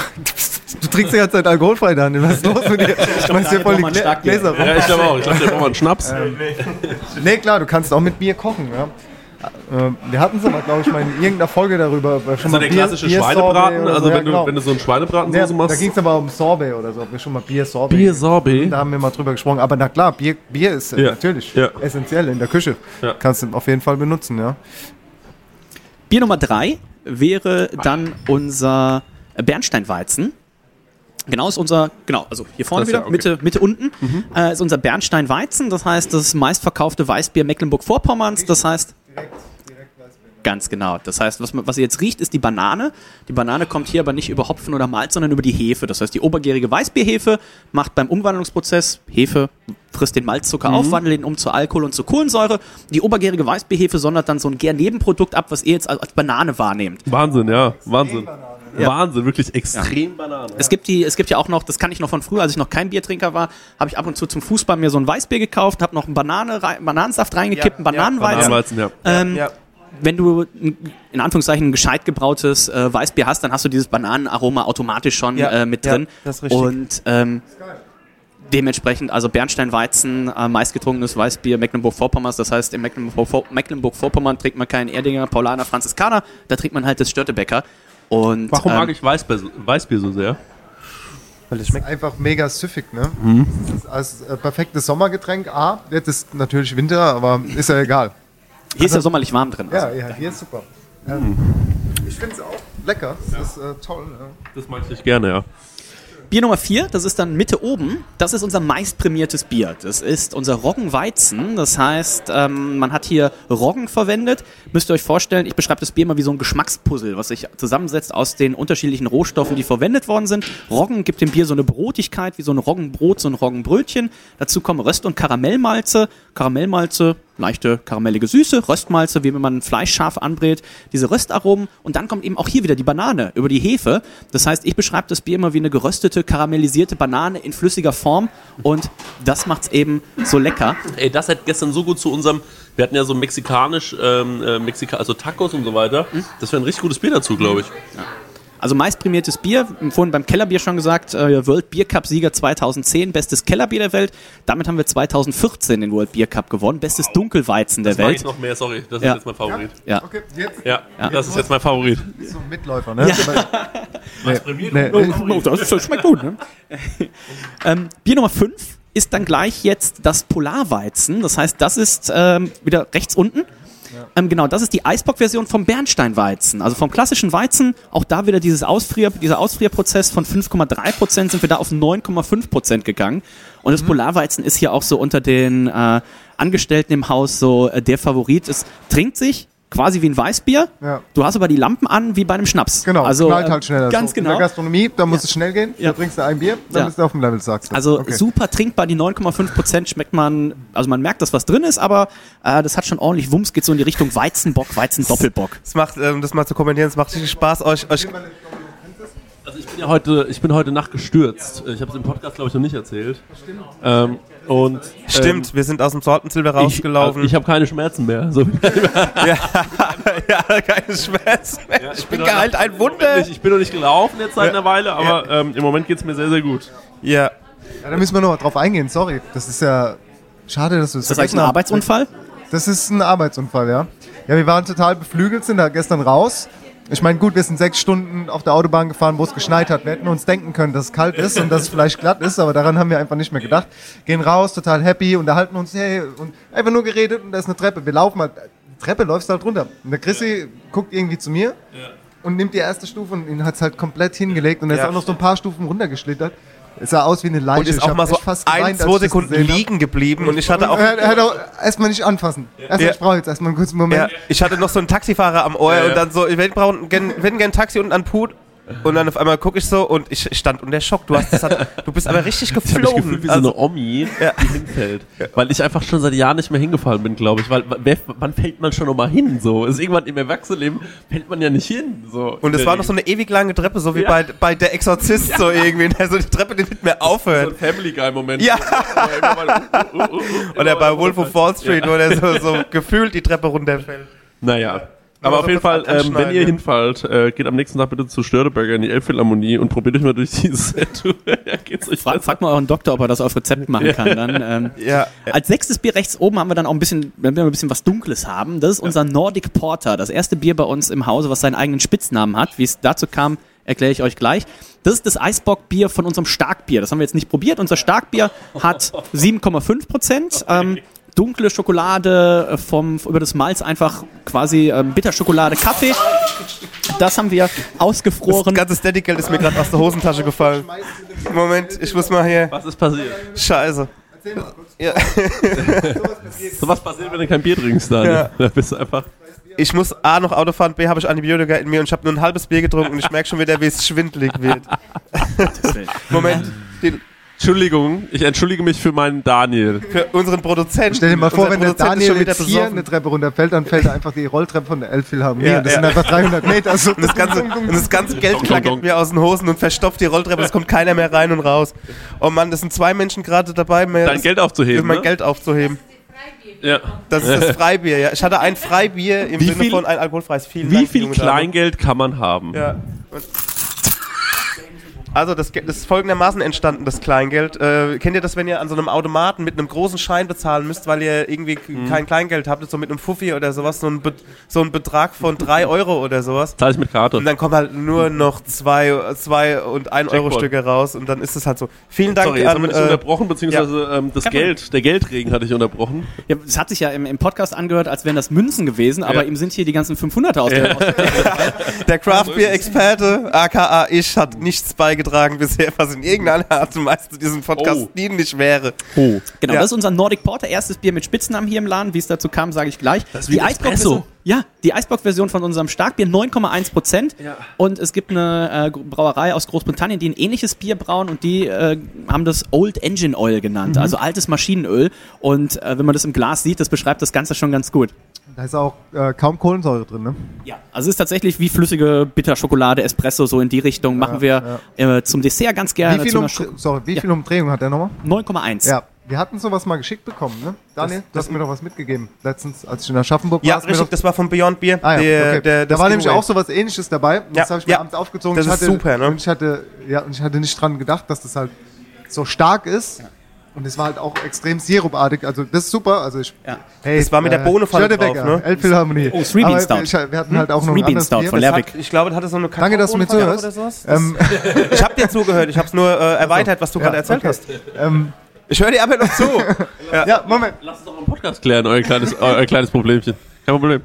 Du trinkst die ganze Zeit alkoholfrei, Daniel. Was ist los mit dir? Du meinst hier voll die Gläser rum. Ja, ich glaube auch. Ich glaube, der braucht mal einen Schnaps. Nee, klar, du kannst auch mit Bier kochen, ja. Wir hatten es aber, glaube ich, mal in irgendeiner Folge darüber. Schon mal der klassische Schweinebraten, also wenn du so einen Schweinebraten machst. Da ging es aber um Sorbet oder so, ob wir schon mal Bier-Sorbet. Bier-Sorbet? Da haben wir mal drüber gesprochen. Aber na klar, Bier ist natürlich essentiell in der Küche. Ja. Kannst du auf jeden Fall benutzen, ja. Bier Nummer 3 wäre dann unser Bernsteinweizen. Also hier vorne wieder, okay. Mitte unten, ist unser Bernsteinweizen, das heißt das meistverkaufte Weißbier Mecklenburg-Vorpommerns, das heißt... Direkt Weißbier. Ganz genau, das heißt, was ihr jetzt riecht, ist die Banane. Die Banane kommt hier aber nicht über Hopfen oder Malz, sondern über die Hefe. Das heißt, die obergärige Weißbierhefe macht beim Umwandlungsprozess, Hefe frisst den Malzzucker auf, wandelt ihn um zu Alkohol und zu Kohlensäure. Die obergärige Weißbierhefe sondert dann so ein Gärnebenprodukt ab, was ihr jetzt als Banane wahrnehmt. Wahnsinn, ja, Wahnsinn. Ja. Wahnsinn, wirklich extrem Banane. Es gibt ja auch noch, das kann ich noch von früher, als ich noch kein Biertrinker war, habe ich ab und zu zum Fußball mir so ein Weißbier gekauft, habe noch einen Bananensaft reingekippt, einen Bananenweizen. Wenn du in Anführungszeichen ein gescheit gebrautes Weißbier hast, dann hast du dieses Bananenaroma automatisch schon mit drin. Das ist richtig. Und dementsprechend, also Bernsteinweizen, meistgetrunkenes Weißbier Mecklenburg-Vorpommerns, das heißt, in Mecklenburg-Vorpommern trinkt man keinen Erdinger, Paulaner, Franziskaner, da trinkt man halt das Störtebecker. Und, warum mag ich Weißbier so sehr? Weil es schmeckt einfach mega süffig, ne? Das ist als perfektes Sommergetränk. Jetzt ist natürlich Winter, aber ist ja egal. Hier ist ja sommerlich warm drin. Ja, hier ist super. Ich finde es auch lecker. Das ist toll. Ja. Das mag ich gerne, ja. Bier Nummer 4, das ist dann Mitte oben, das ist unser meistprämiertes Bier. Das ist unser Roggenweizen, das heißt, man hat hier Roggen verwendet. Müsst ihr euch vorstellen, ich beschreibe das Bier mal wie so ein Geschmackspuzzle, was sich zusammensetzt aus den unterschiedlichen Rohstoffen, die verwendet worden sind. Roggen gibt dem Bier so eine Brotigkeit, wie so ein Roggenbrot, so ein Roggenbrötchen. Dazu kommen Röst- und Karamellmalze. Leichte karamellige Süße, Röstmalze, wie wenn man Fleisch scharf anbrät, diese Röstaromen und dann kommt eben auch hier wieder die Banane über die Hefe. Das heißt, ich beschreibe das Bier immer wie eine geröstete, karamellisierte Banane in flüssiger Form und das macht's eben so lecker. Ey, das hat gestern so gut zu unserem, wir hatten ja so mexikanisch, also Tacos und so weiter. Das wäre ein richtig gutes Bier dazu, glaube ich. Ja. Also meistprämiertes Bier, vorhin beim Kellerbier schon gesagt, World Beer Cup Sieger 2010, bestes Kellerbier der Welt. Damit haben wir 2014 den World Beer Cup gewonnen, bestes Dunkelweizen der Welt. Das mag ich noch mehr, sorry, das ist jetzt mein Favorit. Ja. Okay, jetzt. Ja, das ist jetzt mein Favorit. So ein Mitläufer, ne? Das schmeckt gut, ne? Bier Nummer 5 ist dann gleich jetzt das Polarweizen, das heißt, das ist wieder rechts unten. Genau, das ist die Eisbock-Version vom Bernsteinweizen. Also vom klassischen Weizen, auch da wieder dieser Ausfrierprozess von 5,3% sind wir da auf 9,5% gegangen. Und das Polarweizen ist hier auch so unter den Angestellten im Haus so der Favorit. Es trinkt sich quasi wie ein Weißbier. Ja. Du hast aber die Lampen an wie bei einem Schnaps. Genau, also knallt halt schneller. Ganz so. genau. In der Gastronomie, da muss es schnell gehen. Da trinkst du ein Bier, dann bist du auf dem Level, sagst du. Also super trinkbar, die 9,5% schmeckt man, also man merkt, dass was drin ist, aber das hat schon ordentlich Wumms, geht so in die Richtung Weizenbock, Weizen-Doppelbock. Das macht, das mal zu kommentieren, das macht richtig Spaß, euch Also ich bin heute Nacht gestürzt. Ich habe es im Podcast, glaube ich, noch nicht erzählt. Stimmt, wir sind aus dem Sortensilber rausgelaufen. Ich habe keine Schmerzen mehr. So. Keine Schmerzen mehr. Ja, ich bin geheilt, ein Wunder. Ich bin noch nicht gelaufen jetzt seit einer Weile, aber im Moment geht es mir sehr, sehr gut. Ja, da müssen wir noch mal drauf eingehen, sorry. Das ist ja schade, dass du das eigentlich ein Arbeitsunfall? Das ist ein Arbeitsunfall, ja. Ja, wir waren total beflügelt, sind da gestern raus. Ich meine, gut, wir sind 6 Stunden auf der Autobahn gefahren, wo es geschneit hat. Wir hätten uns denken können, dass es kalt ist und dass es vielleicht glatt ist, aber daran haben wir einfach nicht mehr gedacht. Gehen raus, total happy, unterhalten uns, hey, und einfach nur geredet und da ist eine Treppe. Wir laufen halt, die Treppe läufst halt runter. Und der Chrissy guckt irgendwie zu mir und nimmt die erste Stufe und ihn hat es halt komplett hingelegt und er ist auch noch so ein paar Stufen runtergeschlittert. Es sah aus wie eine Leiche. Und ist auch mal so fast 1-2 Sekunden liegen geblieben und ich hatte auch... Er hat auch erstmal nicht anfassen. Ich brauche jetzt erstmal einen kurzen Moment. Ja, ich hatte noch so einen Taxifahrer am Ohr und dann so, ich hätte gern ein Taxi unten an Put. Und dann auf einmal gucke ich so und ich stand unter Schock. Du bist aber richtig geflogen. Ich habe mich gefühlt wie so eine Omi, die hinfällt. Weil ich einfach schon seit Jahren nicht mehr hingefallen bin, glaube ich. Weil wann fällt man schon noch mal hin? So ist irgendwann im Erwachsenenleben fällt man ja nicht hin. So. Und es war noch so eine ewig lange Treppe, so wie bei Der Exorzist so irgendwie. Also die Treppe, die nicht mehr aufhört. So ein Family Guy Moment. Ja. Oder bei Wolf of Wall Street, wo der so gefühlt die Treppe runterfällt. Naja. Aber auf jeden Fall, wenn ihr hinfallt, geht am nächsten Tag bitte zu Störteberger in die Elbphilharmonie und probiert euch mal durch dieses Set. Frag mal euren Doktor, ob er das auf Rezept machen kann. Dann, Als 6. Bier rechts oben haben wir dann auch ein bisschen was Dunkles haben. Das ist unser Nordic Porter, das erste Bier bei uns im Hause, was seinen eigenen Spitznamen hat. Wie es dazu kam, erkläre ich euch gleich. Das ist das Eisbock-Bier von unserem Starkbier. Das haben wir jetzt nicht probiert. Unser Starkbier hat 7,5%. Dunkle Schokolade über das Malz einfach quasi Bitterschokolade, Kaffee. Das haben wir ausgefroren. Das ganze Steady-Geld ist mir gerade aus der Hosentasche gefallen. Moment, ich muss mal hier... Was ist passiert? Scheiße. Ja. So was passiert, wenn du kein Bier trinkst, dann. Ja. Da bist du einfach... Ich muss A noch Auto fahren, B habe ich Antibiotika in mir und ich habe nur ein halbes Bier getrunken und ich merke schon wieder, wie es schwindelig wird. Moment, Entschuldigung, ich entschuldige mich für meinen Daniel. Für unseren Produzenten. Stell dir mal vor, wenn der Daniel jetzt hier eine Treppe runterfällt, dann fällt einfach die Rolltreppe von der Elbphilharmonie. Ja, das sind einfach 300 Meter. Also und das ganze Geld klackert mir aus den Hosen und verstopft die Rolltreppe, es kommt keiner mehr rein und raus. Oh Mann, das sind 2 Menschen gerade dabei. Dein Geld aufzuheben, mein Geld aufzuheben. Ja. Das ist das Freibier, ja. Ich hatte ein Freibier im Sinne von ein alkoholfreies. Wie viel Kleingeld kann man haben? Ja. Also das ist folgendermaßen entstanden, das Kleingeld. Kennt ihr das, wenn ihr an so einem Automaten mit einem großen Schein bezahlen müsst, weil ihr irgendwie kein Kleingeld habt, so mit einem Fuffi oder sowas, so ein Betrag von 3 Euro oder sowas. Zahl ich mit Karte. Und dann kommen halt nur noch 2 und 1 Euro Stücke raus und dann ist es halt so. Vielen Dank. Sorry, jetzt haben wir dich unterbrochen, beziehungsweise der Geldregen hatte ich unterbrochen. Ja, es hat sich ja im Podcast angehört, als wären das Münzen gewesen, aber ihm sind hier die ganzen 500er aus der Craft Beer Experte, aka ich, hat nichts beigetragen bisher, was in irgendeiner Art und Weise zu diesem Podcast dienlich wäre. Genau, das ist unser Nordic Porter, erstes Bier mit Spitznamen hier im Laden. Wie es dazu kam, sage ich gleich. Das ist wie Espresso. Die Eisbock-Version von unserem Starkbier, 9,1%. Ja. Und es gibt eine Brauerei aus Großbritannien, die ein ähnliches Bier brauen und die haben das Old Engine Oil genannt, also altes Maschinenöl. Und wenn man das im Glas sieht, das beschreibt das Ganze schon ganz gut. Da ist auch kaum Kohlensäure drin, ne? Ja, also es ist tatsächlich wie flüssige Bitterschokolade, Espresso, so in die Richtung. Machen wir zum Dessert ganz gerne. Wie viel Umdrehungen hat der nochmal? 9,1. Ja, wir hatten sowas mal geschickt bekommen, ne? Daniel, du hast mir noch was mitgegeben letztens, als ich in Aschaffenburg war. Ja, richtig, das war von Beyond Beer. Ah, ja, okay. Da war nämlich auch sowas Ähnliches dabei. Das habe ich mir abends aufgezogen. Das ist super, ne? Und ich hatte nicht dran gedacht, dass das halt so stark ist. Und es war halt auch extrem sirupartig, also das ist super. Also hey, das war mit der Bohnenfalle drauf, ne? Elbphilharmonie. Oh, Three Bean Stout. Wir hatten halt auch noch ein anderes Bier. Von Lerwick. Ich glaube, das hatte so eine Danke, dass du mir zuhörst. Ich habe dir zugehört, ich habe es nur erweitert, was du gerade erzählt hast. Ich höre dir aber noch zu. Ja, Moment. Lass uns doch mal im Podcast klären, euer kleines Problemchen. Kein Problem.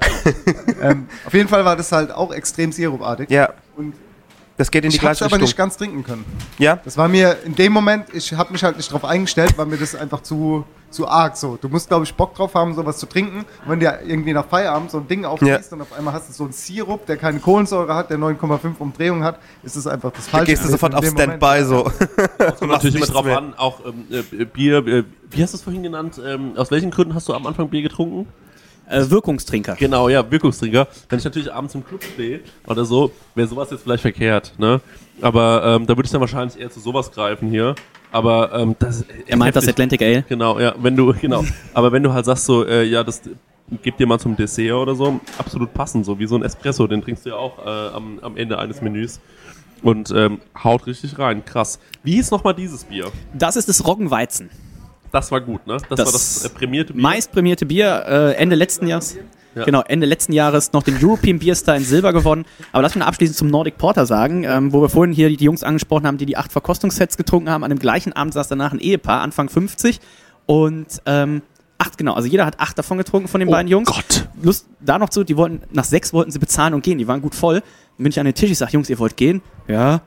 Auf jeden Fall war das halt auch extrem sirupartig. Ja. Und das geht in die gleiche Richtung. Ich hab's aber nicht ganz trinken können. Ja? Das war mir in dem Moment, ich habe mich halt nicht drauf eingestellt, weil mir das einfach zu arg so. Du musst, glaube ich, Bock drauf haben, sowas zu trinken. Und wenn dir irgendwie nach Feierabend so ein Ding aufgießt und auf einmal hast du so einen Sirup, der keine Kohlensäure hat, der 9,5 Umdrehungen hat, ist es einfach das Falsche. Da gehst du sofort auf Standby so. Das kommt natürlich immer drauf an, auch Bier, wie hast du es vorhin genannt? Aus welchen Gründen hast du am Anfang Bier getrunken? Wirkungstrinker. Genau, ja, Wirkungstrinker. Wenn ich natürlich abends im Club stehe oder so, wäre sowas jetzt vielleicht verkehrt, ne? Aber da würde ich dann wahrscheinlich eher zu sowas greifen hier. Aber das er meint das Atlantic Ale? Genau, ja, aber wenn du halt sagst so, das gib dir mal zum Dessert oder so, absolut passend, so wie so ein Espresso, den trinkst du ja auch am Ende eines Menüs. Und haut richtig rein, krass. Wie hieß nochmal dieses Bier? Das ist das Roggenweizen. Das war gut, ne? Das war das prämierte Bier. Meist prämierte Bier, Ende letzten Jahres. Ja. Genau, Ende letzten Jahres noch den European Beer Star in Silber gewonnen. Aber lass mich abschließend zum Nordic Porter sagen, wo wir vorhin hier die Jungs angesprochen haben, die 8 Verkostungssets getrunken haben. An dem gleichen Abend saß danach ein Ehepaar, Anfang 50. Und 8, genau, also jeder hat 8 davon getrunken von den beiden Jungs. Gott! Lust da noch nach 6 wollten sie bezahlen und gehen, die waren gut voll. Dann bin ich an den Tisch, ich sag, Jungs, ihr wollt gehen? Ja.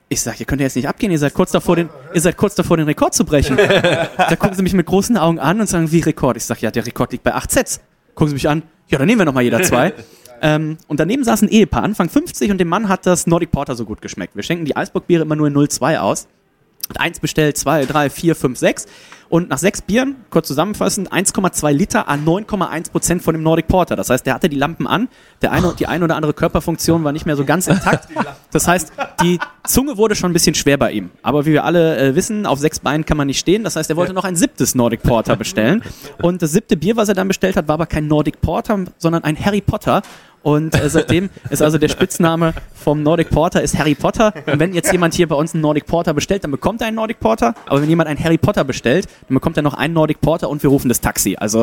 Ich sag, ihr könnt ja jetzt nicht abgehen, ihr seid kurz davor, den Rekord zu brechen. Da gucken sie mich mit großen Augen an und sagen, wie Rekord? Ich sag, ja, der Rekord liegt bei 8 Sets. Gucken sie mich an, ja, dann nehmen wir nochmal jeder 2. Und daneben saß ein Ehepaar, Anfang 50, und dem Mann hat das Nordic Porter so gut geschmeckt. Wir schenken die Eisbockbiere immer nur in 0,2 aus. Hat 1 bestellt, 2, 3, 4, 5, 6. Und nach 6 Bieren, kurz zusammenfassend, 1,2 Liter an 9,1% von dem Nordic Porter. Das heißt, der hatte die Lampen an, die eine oder andere Körperfunktion war nicht mehr so ganz intakt. Das heißt, die Zunge wurde schon ein bisschen schwer bei ihm. Aber wie wir alle wissen, auf 6 Beinen kann man nicht stehen. Das heißt, er wollte noch ein 7. Nordic Porter bestellen. Und das 7. Bier, was er dann bestellt hat, war aber kein Nordic Porter, sondern ein Harry Potter. Und seitdem ist also der Spitzname vom Nordic Porter ist Harry Potter. Und wenn jetzt jemand hier bei uns einen Nordic Porter bestellt, dann bekommt er einen Nordic Porter. Aber wenn jemand einen Harry Potter bestellt, dann bekommt er noch einen Nordic Porter und wir rufen das Taxi. Also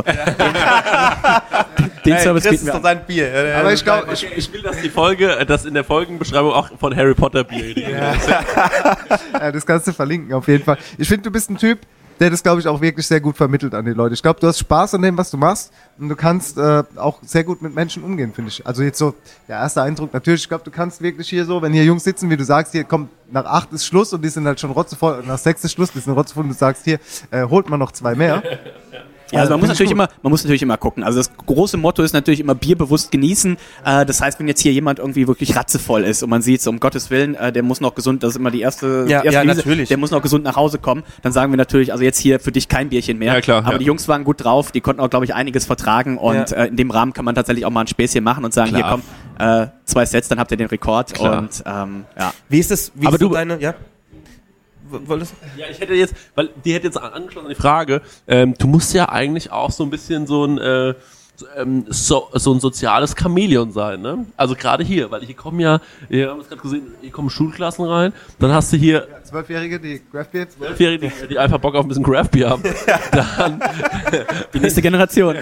den Service bieten wir an. Sein Bier. Aber ich glaube, ich will, dass in der Folgenbeschreibung auch von Harry Potter Bier ja, das kannst du verlinken, auf jeden Fall. Ich finde, du bist ein Typ, der das, glaube ich, auch wirklich sehr gut vermittelt an die Leute. Ich glaube, du hast Spaß an dem, was du machst, und du kannst auch sehr gut mit Menschen umgehen, finde ich. Also jetzt so, der erste Eindruck, natürlich, ich glaube, du kannst wirklich hier so, wenn hier Jungs sitzen, wie du sagst, hier kommt, nach 8 ist Schluss und die sind halt schon rotzevoll, und nach 6 ist Schluss, die sind rotzevoll, und du sagst, hier, holt man noch 2 mehr. Ja, also man muss natürlich immer gucken. Also das große Motto ist natürlich immer Bier bewusst genießen. Das heißt, wenn jetzt hier jemand irgendwie wirklich ratzevoll ist und man sieht, so um Gottes Willen, der muss noch gesund, das ist immer die erste Devise, natürlich. Der muss noch gesund nach Hause kommen, dann sagen wir natürlich, also jetzt hier für dich kein Bierchen mehr. Ja, klar, aber die Jungs waren gut drauf, die konnten auch, glaube ich, einiges vertragen, und in dem Rahmen kann man tatsächlich auch mal ein Späßchen machen und sagen, klar. hier komm, 2 Sets, dann habt ihr den Rekord. Klar. Und ja. Wie ist das? Aber du deine? Ja. Ja, ich hätte jetzt, weil die hätte jetzt angeschlossen an die Frage, du musst ja eigentlich auch so ein bisschen so ein soziales Chamäleon sein, ne? Also gerade hier, weil hier kommen ja, wir haben es gerade gesehen, hier kommen Schulklassen rein, dann hast du hier 12-Jährige, die Craftbeer, 12-Jährige, die einfach Bock auf ein bisschen Craftbeer haben. Dann die nächste Generation.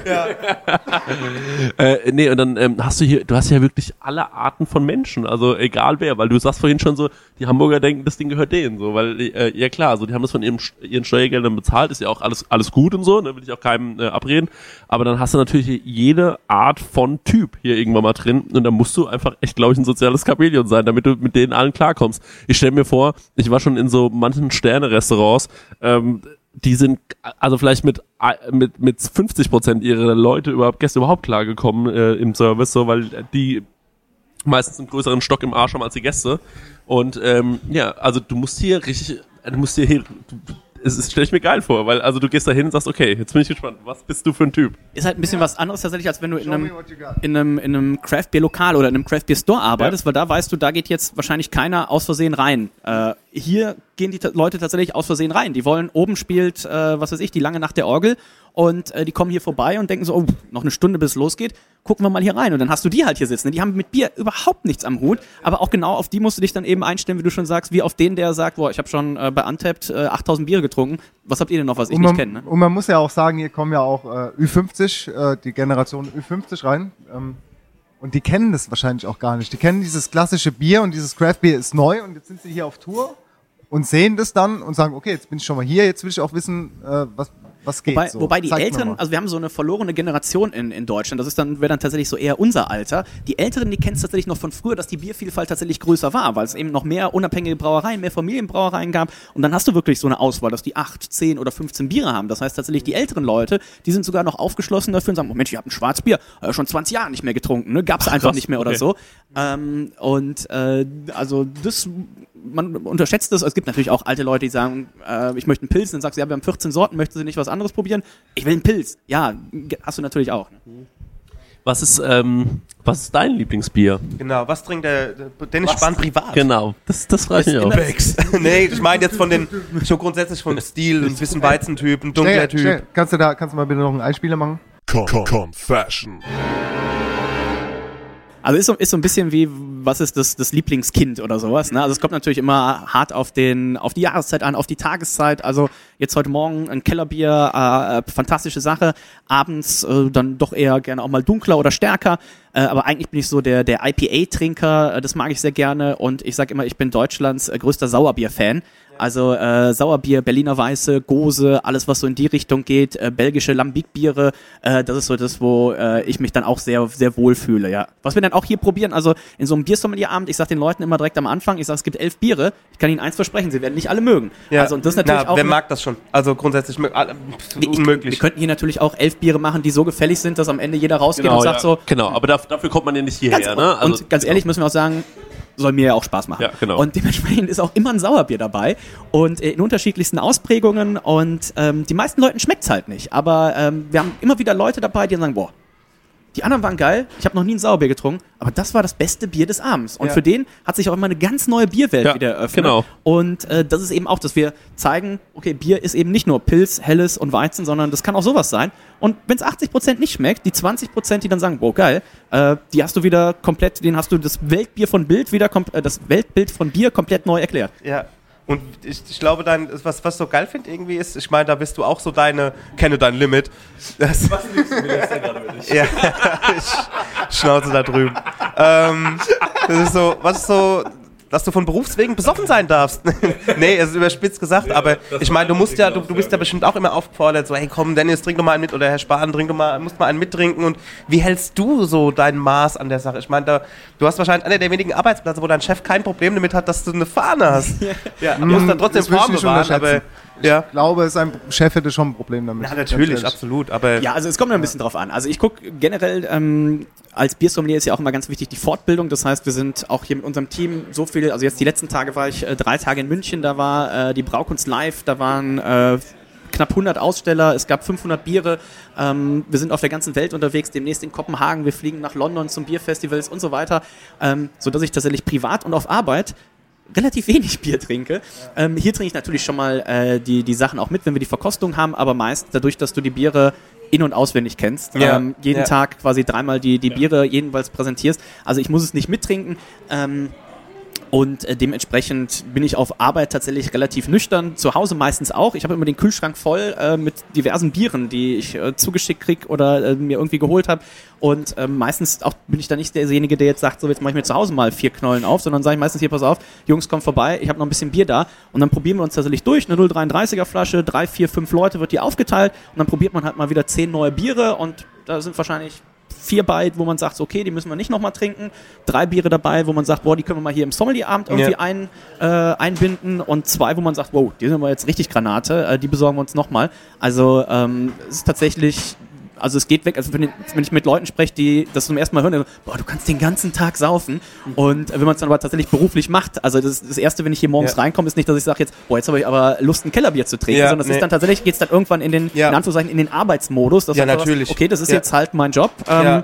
Nee, und dann hast du hast ja wirklich alle Arten von Menschen, also egal wer, weil du sagst vorhin schon so, die Hamburger denken, das Ding gehört denen, so, weil, ja klar, so, die haben das von ihren Steuergeldern bezahlt, ist ja auch alles gut und so, ne, will ich auch keinem abreden, aber dann hast du natürlich jede Art von Typ hier irgendwann mal drin, und da musst du einfach echt, glaube ich, ein soziales Chamäleon sein, damit du mit denen allen klarkommst. Ich stelle mir vor, ich war schon in so manchen Sterne-Restaurants, die sind also vielleicht mit 50% ihrer Gäste überhaupt klargekommen im Service, so, weil die meistens einen größeren Stock im Arsch haben als die Gäste. Und ja, also du musst hier es stelle ich mir geil vor, weil also du gehst da hin und sagst, okay, jetzt bin ich gespannt, was bist du für ein Typ? Ist halt ein bisschen was anderes tatsächlich, als wenn du in einem Craft-Bier-Lokal oder in einem Craft-Bier-Store arbeitest, weil da weißt du, da geht jetzt wahrscheinlich keiner aus Versehen rein. Hier gehen die Leute tatsächlich aus Versehen rein. Die wollen, oben spielt, was weiß ich, die lange Nacht der Orgel, und die kommen hier vorbei und denken so, oh, noch eine Stunde bis es losgeht, gucken wir mal hier rein. Und dann hast du die halt hier sitzen. Die haben mit Bier überhaupt nichts am Hut, aber auch genau auf die musst du dich dann eben einstellen, wie du schon sagst, wie auf den, der sagt, boah, ich habe schon bei Untapped 8000 Biere getrunken. Was habt ihr denn noch, was ich nicht kenne? Ne? Und man muss ja auch sagen, hier kommen ja auch Ü50, die Generation Ü50 rein. Und die kennen das wahrscheinlich auch gar nicht. Die kennen dieses klassische Bier, und dieses Craft-Bier ist neu, und jetzt sind sie hier auf Tour und sehen das dann und sagen, okay, jetzt bin ich schon mal hier, jetzt will ich auch wissen, was geht. Wobei die Älteren, also wir haben so eine verlorene Generation in Deutschland, wäre dann tatsächlich so eher unser Alter. Die Älteren, die kennen es tatsächlich noch von früher, dass die Biervielfalt tatsächlich größer war, weil es eben noch mehr unabhängige Brauereien, mehr Familienbrauereien gab, und dann hast du wirklich so eine Auswahl, dass die 8, 10 oder 15 Biere haben. Das heißt tatsächlich, die älteren Leute, die sind sogar noch aufgeschlossen dafür und sagen, oh Mensch, ich habe ein Schwarzbier, schon 20 Jahre nicht mehr getrunken, ne? Gab's einfach krass, nicht mehr oder so. Also das, man unterschätzt das. Es gibt natürlich auch alte Leute, die sagen, ich möchte einen Pilz, dann sagst du, ja, wir haben 14 Sorten, möchten Sie nicht was anderes probieren? Ich will einen Pilz. Ja, hast du natürlich auch. Ne? Was ist dein Lieblingsbier? Genau, was trinkt der Dennis Spahn privat? Genau, das frage ich mich auch. Nee, ich meine jetzt schon grundsätzlich vom Stil, ein bisschen Weizentyp, ein dunkler Typ. Kannst du mal bitte noch einen Einspieler machen? Confession. Also ist so ein bisschen wie, was ist das Lieblingskind oder sowas, ne? Also es kommt natürlich immer hart auf die Jahreszeit an, auf die Tageszeit. Also jetzt heute Morgen ein Kellerbier, fantastische Sache. Abends dann doch eher gerne auch mal dunkler oder stärker. aber eigentlich bin ich so der IPA-Trinker, das mag ich sehr gerne und ich sage immer, ich bin Deutschlands größter Sauerbier-Fan. Also Sauerbier, Berliner Weiße, Gose, alles was so in die Richtung geht, belgische Lambic-Biere, das ist so das, wo ich mich dann auch sehr, sehr wohl fühle, ja. Was wir dann auch hier probieren, also in so einem Biersommelier-Abend, ich sag den Leuten immer direkt am Anfang, ich sag, es gibt 11 Biere, ich kann ihnen eins versprechen, sie werden nicht alle mögen. Ja. Also und das ist natürlich auch... Wer mag das schon? Also grundsätzlich unmöglich. Wir könnten hier natürlich auch 11 Biere machen, die so gefällig sind, dass am Ende jeder rausgeht und sagt so... Genau, aber dafür kommt man ja nicht hierher, ne? Also, und ganz ehrlich müssen wir auch sagen, soll mir ja auch Spaß machen. Ja, genau. Und dementsprechend ist auch immer ein Sauerbier dabei und in unterschiedlichsten Ausprägungen und die meisten Leuten schmeckt's halt nicht. Aber wir haben immer wieder Leute dabei, die sagen, boah, die anderen waren geil, ich habe noch nie ein Sauerbier getrunken, aber das war das beste Bier des Abends. Und für den hat sich auch immer eine ganz neue Bierwelt wieder eröffnet. Genau. Und das ist eben auch, dass wir zeigen, okay, Bier ist eben nicht nur Pils, Helles und Weizen, sondern das kann auch sowas sein. Und wenn es 80% nicht schmeckt, die 20%, die dann sagen, boah, geil, die hast du wieder komplett, denen hast du das Weltbier von Bild wieder, das Weltbild von Bier komplett neu erklärt. Ja. Und ich glaube, was ich so geil finde irgendwie ist, ich meine, da bist du auch so kenne dein Limit. Was liegst du mir jetzt denn gerade mit? Ja, ich schnauze da drüben. Das ist so, dass du von Berufswegen besoffen sein darfst. Nee, es ist überspitzt gesagt, aber ich meine, du bist ja bestimmt auch immer aufgefordert, so, hey komm, Dennis, trink doch mal einen mit, oder Herr Spahn, musst mal einen mittrinken. Und wie hältst du so dein Maß an der Sache? Ich meine, du hast wahrscheinlich einer der wenigen Arbeitsplätze, wo dein Chef kein Problem damit hat, dass du eine Fahne hast. Ja, du musst dann trotzdem Form bewahren, aber... Ja. Ich glaube, sein Chef hätte schon ein Problem damit. Ja, natürlich, absolut. Aber ja, also es kommt ein bisschen drauf an. Also ich gucke generell, als Biersommelier ist ja auch immer ganz wichtig die Fortbildung. Das heißt, wir sind auch hier mit unserem Team so viel, also jetzt die letzten Tage war ich 3 Tage in München, da war die Braukunst live, da waren knapp 100 Aussteller, es gab 500 Biere, wir sind auf der ganzen Welt unterwegs, demnächst in Kopenhagen, wir fliegen nach London zum Bierfestivals und so weiter, sodass ich tatsächlich privat und auf Arbeit relativ wenig Bier trinke. Hier trinke ich natürlich schon mal die Sachen auch mit, wenn wir die Verkostung haben, aber meist dadurch, dass du die Biere in- und auswendig kennst, jeden Tag quasi 3-mal die Biere jedenfalls präsentierst. Also ich muss es nicht mittrinken. Und dementsprechend bin ich auf Arbeit tatsächlich relativ nüchtern, zu Hause meistens auch. Ich habe immer den Kühlschrank voll mit diversen Bieren, die ich zugeschickt kriege oder mir irgendwie geholt habe. Und meistens auch bin ich da nicht derjenige, der jetzt sagt, so jetzt mache ich mir zu Hause mal 4 Knollen auf, sondern sage ich meistens hier, pass auf, Jungs, kommt vorbei, ich habe noch ein bisschen Bier da. Und dann probieren wir uns tatsächlich durch, eine 0,33er Flasche, 3, 4, 5 Leute wird die aufgeteilt und dann probiert man halt mal wieder 10 neue Biere und da sind wahrscheinlich 4 bei, wo man sagt, okay, die müssen wir nicht nochmal trinken. 3 Biere dabei, wo man sagt, boah, die können wir mal hier im Sommelierabend irgendwie einbinden. Und 2, wo man sagt, wow, die sind aber jetzt richtig Granate, die besorgen wir uns nochmal. Also es ist tatsächlich, also es geht weg, also wenn ich mit Leuten spreche, die das zum ersten Mal hören, dann, boah, du kannst den ganzen Tag saufen. Und wenn man es dann aber tatsächlich beruflich macht, also das Erste, wenn ich hier morgens reinkomme, ist nicht, dass ich sage jetzt, boah, jetzt habe ich aber Lust, ein Kellerbier zu trinken, sondern es ist dann tatsächlich, geht es dann irgendwann in den, in Anführungszeichen, in den Arbeitsmodus. Dass natürlich. Okay, das ist jetzt halt mein Job.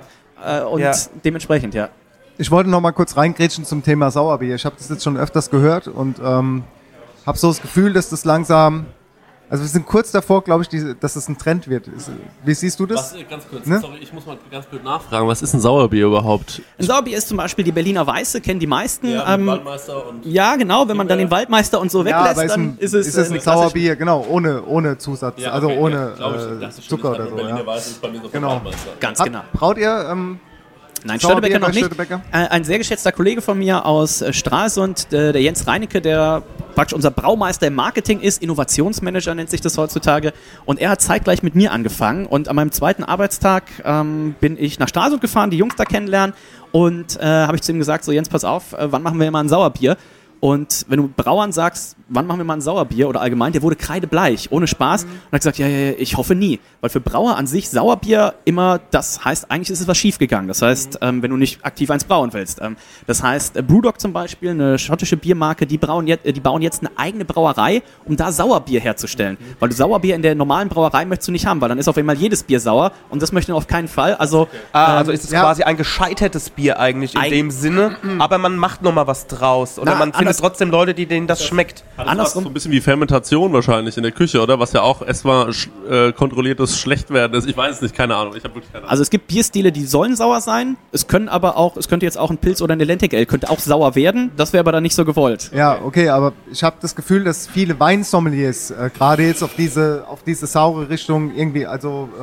Und dementsprechend, Ich wollte noch mal kurz reingrätschen zum Thema Sauerbier. Ich habe das jetzt schon öfters gehört und habe so das Gefühl, dass das langsam... Also wir sind kurz davor, glaube ich, dass es ein Trend wird. Wie siehst du das? Ganz kurz, sorry, ich muss mal ganz blöd nachfragen. Was ist ein Sauerbier überhaupt? Ein Sauerbier ist zum Beispiel die Berliner Weiße, kennen die meisten. Ja, Waldmeister und... Ja, genau, wenn man dann den Waldmeister und so weglässt, dann ist es ein Sauerbier, genau, ohne Zusatz, ja, also okay, ohne ja, Zucker oder so. Berliner Weiße ist bei mir so genau. Ganz genau. Braut ihr... Nein, Störtebeker noch nicht. Ein sehr geschätzter Kollege von mir aus Stralsund, der Jens Reinecke, der praktisch unser Braumeister im Marketing ist, Innovationsmanager nennt sich das heutzutage. Und er hat zeitgleich mit mir angefangen. Und an meinem 2. Arbeitstag bin ich nach Stralsund gefahren, die Jungs da kennenlernen. Und habe ich zu ihm gesagt, so Jens, pass auf, wann machen wir mal ein Sauerbier? Und wenn du Brauern sagst, wann machen wir mal ein Sauerbier oder allgemein, der wurde kreidebleich, ohne Spaß. Und hat gesagt, ja, ich hoffe nie. Weil für Brauer an sich Sauerbier immer, das heißt, eigentlich ist es was schiefgegangen. Das heißt, wenn du nicht aktiv eins brauen willst. Das heißt, Brewdog zum Beispiel, eine schottische Biermarke, die bauen jetzt eine eigene Brauerei, um da Sauerbier herzustellen. Weil du Sauerbier in der normalen Brauerei möchtest du nicht haben, weil dann ist auf einmal jedes Bier sauer und das möchten wir auf keinen Fall. Also, also ist es quasi ein gescheitertes Bier eigentlich in dem Sinne, aber man macht nochmal was draus. Oder man findet trotzdem Leute, denen das schmeckt. Andersrum. So ein bisschen wie Fermentation wahrscheinlich in der Küche, oder? Was ja auch erstmal kontrolliertes Schlechtwerden ist. Ich weiß es nicht, keine Ahnung. Ich habe wirklich keine Ahnung. Also es gibt Bierstile, die sollen sauer sein. Es könnte jetzt auch ein Pilz oder eine Lentic Ale könnte auch sauer werden. Das wäre aber dann nicht so gewollt. Ja, okay, aber ich habe das Gefühl, dass viele Weinsommeliers gerade jetzt auf diese saure Richtung irgendwie, also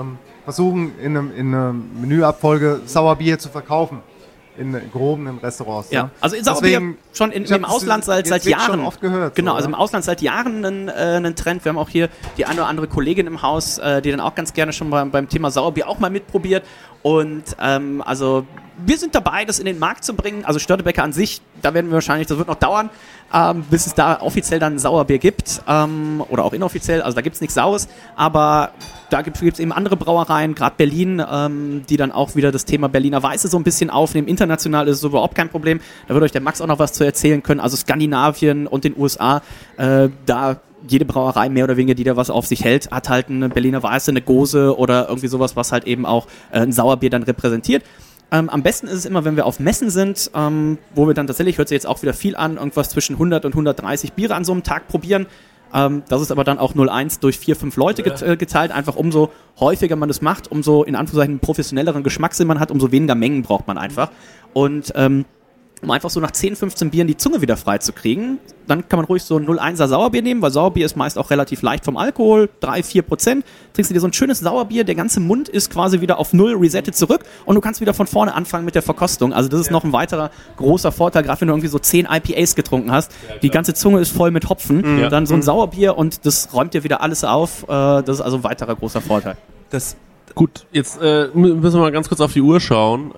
versuchen, in einer Menüabfolge Sauerbier zu verkaufen. In gehobenen Restaurants. Ja, also in Sauerbier schon im Ausland seit Jahren. Schon oft gehört. Genau, so, also im Ausland seit Jahren einen Trend. Wir haben auch hier die eine oder andere Kollegin im Haus, die dann auch ganz gerne schon beim Thema Sauerbier auch mal mitprobiert. Und also wir sind dabei, das in den Markt zu bringen. Also Störtebeker an sich, da werden wir wahrscheinlich, das wird noch dauern, bis es da offiziell dann Sauerbier gibt. Oder auch inoffiziell, also da gibt es nichts Saures. Aber da gibt es eben andere Brauereien, gerade Berlin, die dann auch wieder das Thema Berliner Weiße so ein bisschen aufnehmen. International ist es überhaupt kein Problem. Da wird euch der Max auch noch was zu erzählen können. Also Skandinavien und den USA, da jede Brauerei mehr oder weniger, die da was auf sich hält, hat halt eine Berliner Weiße, eine Gose oder irgendwie sowas, was halt eben auch ein Sauerbier dann repräsentiert. Am besten ist es immer, wenn wir auf Messen sind, wo wir dann tatsächlich, hört sich jetzt auch wieder viel an, irgendwas zwischen 100 und 130 Biere an so einem Tag probieren. Das ist aber dann auch 0,1 durch 4, 5 Leute geteilt. Einfach umso häufiger man das macht, umso in Anführungszeichen einen professionelleren Geschmackssinn man hat, umso weniger Mengen braucht man einfach. Und um einfach so nach 10, 15 Bieren die Zunge wieder frei zu kriegen, dann kann man ruhig so ein 0,1er Sauerbier nehmen, weil Sauerbier ist meist auch relativ leicht vom Alkohol, 3-4%. Trinkst du dir so ein schönes Sauerbier, der ganze Mund ist quasi wieder auf 0 resettet zurück und du kannst wieder von vorne anfangen mit der Verkostung. Also das ist noch ein weiterer großer Vorteil, gerade wenn du irgendwie so 10 IPAs getrunken hast. Die ganze Zunge ist voll mit Hopfen, dann so ein Sauerbier und das räumt dir wieder alles auf. Das ist also ein weiterer großer Vorteil. Gut, jetzt müssen wir mal ganz kurz auf die Uhr schauen.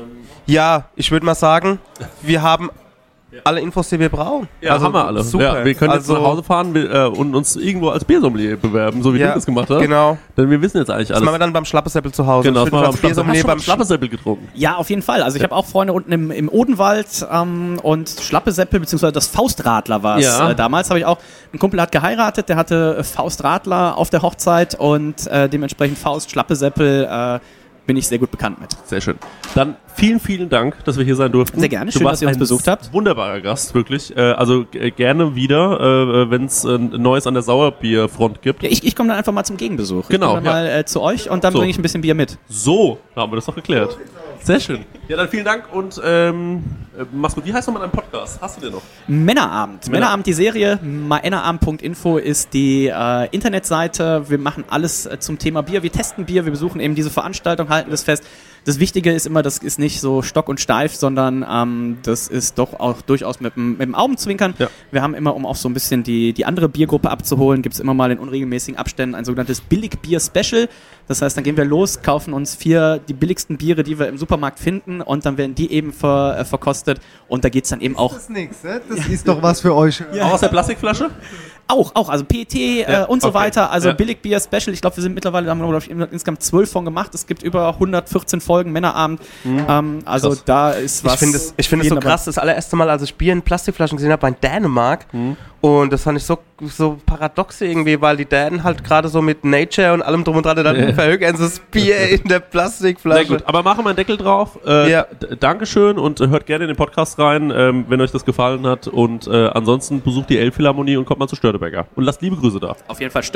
Ja, ich würde mal sagen, wir haben alle Infos, die wir brauchen. Ja, also, haben wir alle. Super. Ja, wir können jetzt nach Hause fahren und uns irgendwo als Biersommelier bewerben, so wie du das gemacht hast. Genau. Denn wir wissen jetzt eigentlich alles. Das machen wir dann beim Schlappesäppel zu Hause. Genau, das machen wir beim Biersommelier beim Schlappesäppel getrunken. Ja, auf jeden Fall. Also ich habe auch Freunde unten im Odenwald und Schlappesäppel, beziehungsweise das Faustradler war es. Damals habe ich auch, ein Kumpel hat geheiratet, der hatte Faustradler auf der Hochzeit und dementsprechend Faust, Schlappesäppel, bin ich sehr gut bekannt mit. Sehr schön. Dann vielen, vielen Dank, dass wir hier sein durften. Sehr gerne, schön, dass ihr uns besucht habt. Wunderbarer Gast, wirklich. Also gerne wieder, wenn es Neues an der Sauerbierfront gibt. Ja, ich komme dann einfach mal zum Gegenbesuch. Genau. Ich komme dann mal zu euch und dann bringe ich ein bisschen Bier mit. So, da haben wir das doch geklärt. Sehr schön. Ja, dann vielen Dank und mach's gut. Wie heißt nochmal dein Podcast? Hast du den noch? Männerabend. Männerabend, die Serie. männerabend.info ist die Internetseite. Wir machen alles zum Thema Bier. Wir testen Bier, wir besuchen eben diese Veranstaltung, halten das fest. Das Wichtige ist immer, das ist nicht so stock und steif, sondern das ist doch auch durchaus mit dem Augenzwinkern. Ja. Wir haben immer, um auch so ein bisschen die andere Biergruppe abzuholen, gibt es immer mal in unregelmäßigen Abständen ein sogenanntes Billigbier-Special. Das heißt, dann gehen wir los, kaufen uns 4 die billigsten Biere, die wir im Supermarkt finden und dann werden die eben verkostet und da geht es dann eben auch... Das ist nix, ne? Das ist doch was für euch. Ja. Auch aus der Plastikflasche? Auch, also PET und so weiter, also Billigbier-Special. Ich glaube, wir sind mittlerweile, da haben wir insgesamt 12 von gemacht. Es gibt über 114 Folgen Männerabend. Also krass. Da ist was. Ich finde es so krass, das allererste Mal, als ich Bier in Plastikflaschen gesehen habe, war in Dänemark. Und das fand ich so paradox irgendwie, weil die Dänen halt gerade so mit Nature und allem drum und dran, dann verhökern sie das Bier in der Plastikflasche. Sehr gut, aber machen wir einen Deckel drauf. Dankeschön und hört gerne in den Podcast rein, wenn euch das gefallen hat. Und ansonsten besucht die Elbphilharmonie und kommt mal zu Störtebeker. Und lasst liebe Grüße da. Auf jeden Fall.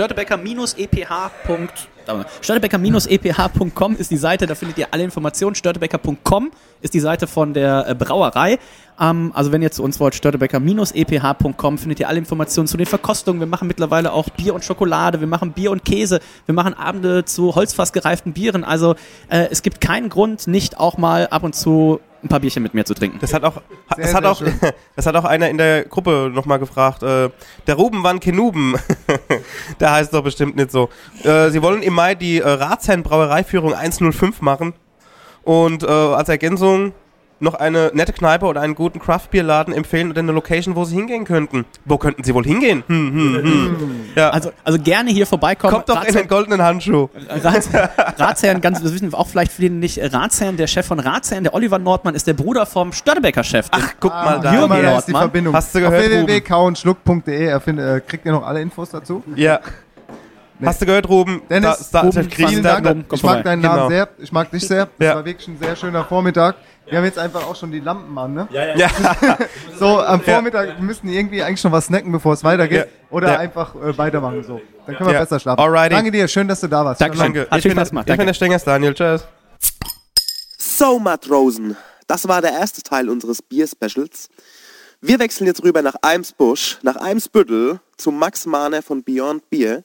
Störtebeker-eph.com ist die Seite, da findet ihr alle Informationen. Störtebeker.com ist die Seite von der Brauerei. Also wenn ihr zu uns wollt, störtebeker-eph.com findet ihr alle Informationen zu den Verkostungen. Wir machen mittlerweile auch Bier und Schokolade, wir machen Bier und Käse, wir machen Abende zu holzfassgereiften Bieren. Also es gibt keinen Grund, nicht auch mal ab und zu ein paar Bierchen mit mir zu trinken. Das hat auch einer in der Gruppe nochmal gefragt. Der Ruben van Kenuben, der heißt doch bestimmt nicht so. Sie wollen im Mai die Ratsherrn Brauereiführung 105 machen und als Ergänzung noch eine nette Kneipe oder einen guten Craft-Bier-Laden empfehlen oder eine Location, wo sie hingehen könnten. Wo könnten sie wohl hingehen? Ja. Also gerne hier vorbeikommen. Kommt doch in den goldenen Handschuh. Ratsherrn, das wissen wir auch vielleicht viele nicht, Ratsherrn, der Chef von Ratsherrn, der Oliver Nordmann, ist der Bruder vom Störtebeker-Chef. Ach, guck mal da. Jürgen Nordmann. Ist die Verbindung. Hast du gehört, auf www.kauundschluck.de kriegt ihr noch alle Infos dazu? Ja. Nee. Hast du gehört, Ruben? Dennis, vielen Dank. Ich mag deinen Namen sehr. Ich mag dich sehr. Das war wirklich ein sehr schöner Vormittag. Wir haben jetzt einfach auch schon die Lampen an, ne? Ja. So, am Vormittag müssen die irgendwie eigentlich schon was snacken, bevor es weitergeht. Oder einfach weitermachen, so. Dann können wir besser schlafen. Alrighty. Danke dir, schön, dass du da warst. Danke. Ich bin der Stengers Daniel. Tschüss. So, Matrosen. Das war der erste Teil unseres Bier-Specials. Wir wechseln jetzt rüber nach Eimsbusch, nach Eimsbüttel, zu Max Mahner von Beyond Beer.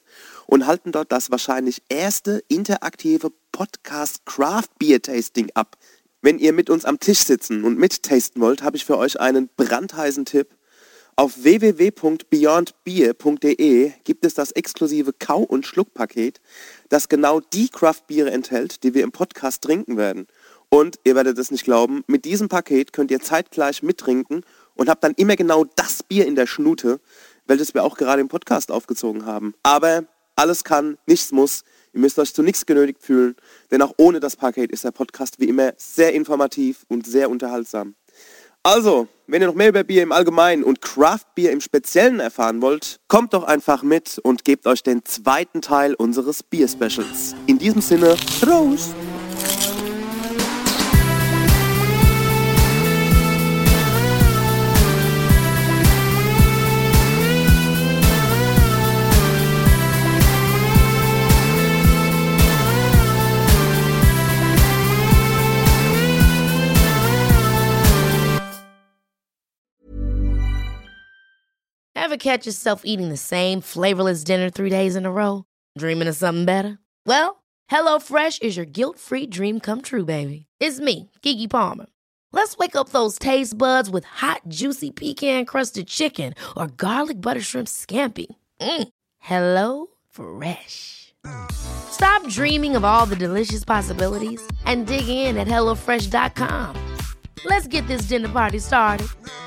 und halten dort das wahrscheinlich erste interaktive Podcast-Craft-Beer-Tasting ab. Wenn ihr mit uns am Tisch sitzen und mittasten wollt, habe ich für euch einen brandheißen Tipp. Auf www.beyondbeer.de gibt es das exklusive Kau- und Schluckpaket, das genau die Craft-Biere enthält, die wir im Podcast trinken werden. Und, ihr werdet es nicht glauben, mit diesem Paket könnt ihr zeitgleich mittrinken und habt dann immer genau das Bier in der Schnute, welches wir auch gerade im Podcast aufgezogen haben. Aber alles kann, nichts muss. Ihr müsst euch zu nichts genötigt fühlen, denn auch ohne das Paket ist der Podcast wie immer sehr informativ und sehr unterhaltsam. Also, wenn ihr noch mehr über Bier im Allgemeinen und Craft-Bier im Speziellen erfahren wollt, kommt doch einfach mit und gebt euch den zweiten Teil unseres Bier-Specials. In diesem Sinne, Prost! Ever catch yourself eating the same flavorless dinner 3 days in a row? Dreaming of something better? Well, HelloFresh is your guilt-free dream come true, baby. It's me, Keke Palmer. Let's wake up those taste buds with hot, juicy pecan-crusted chicken or garlic butter shrimp scampi. Hello Fresh. Stop dreaming of all the delicious possibilities and dig in at HelloFresh.com. Let's get this dinner party started.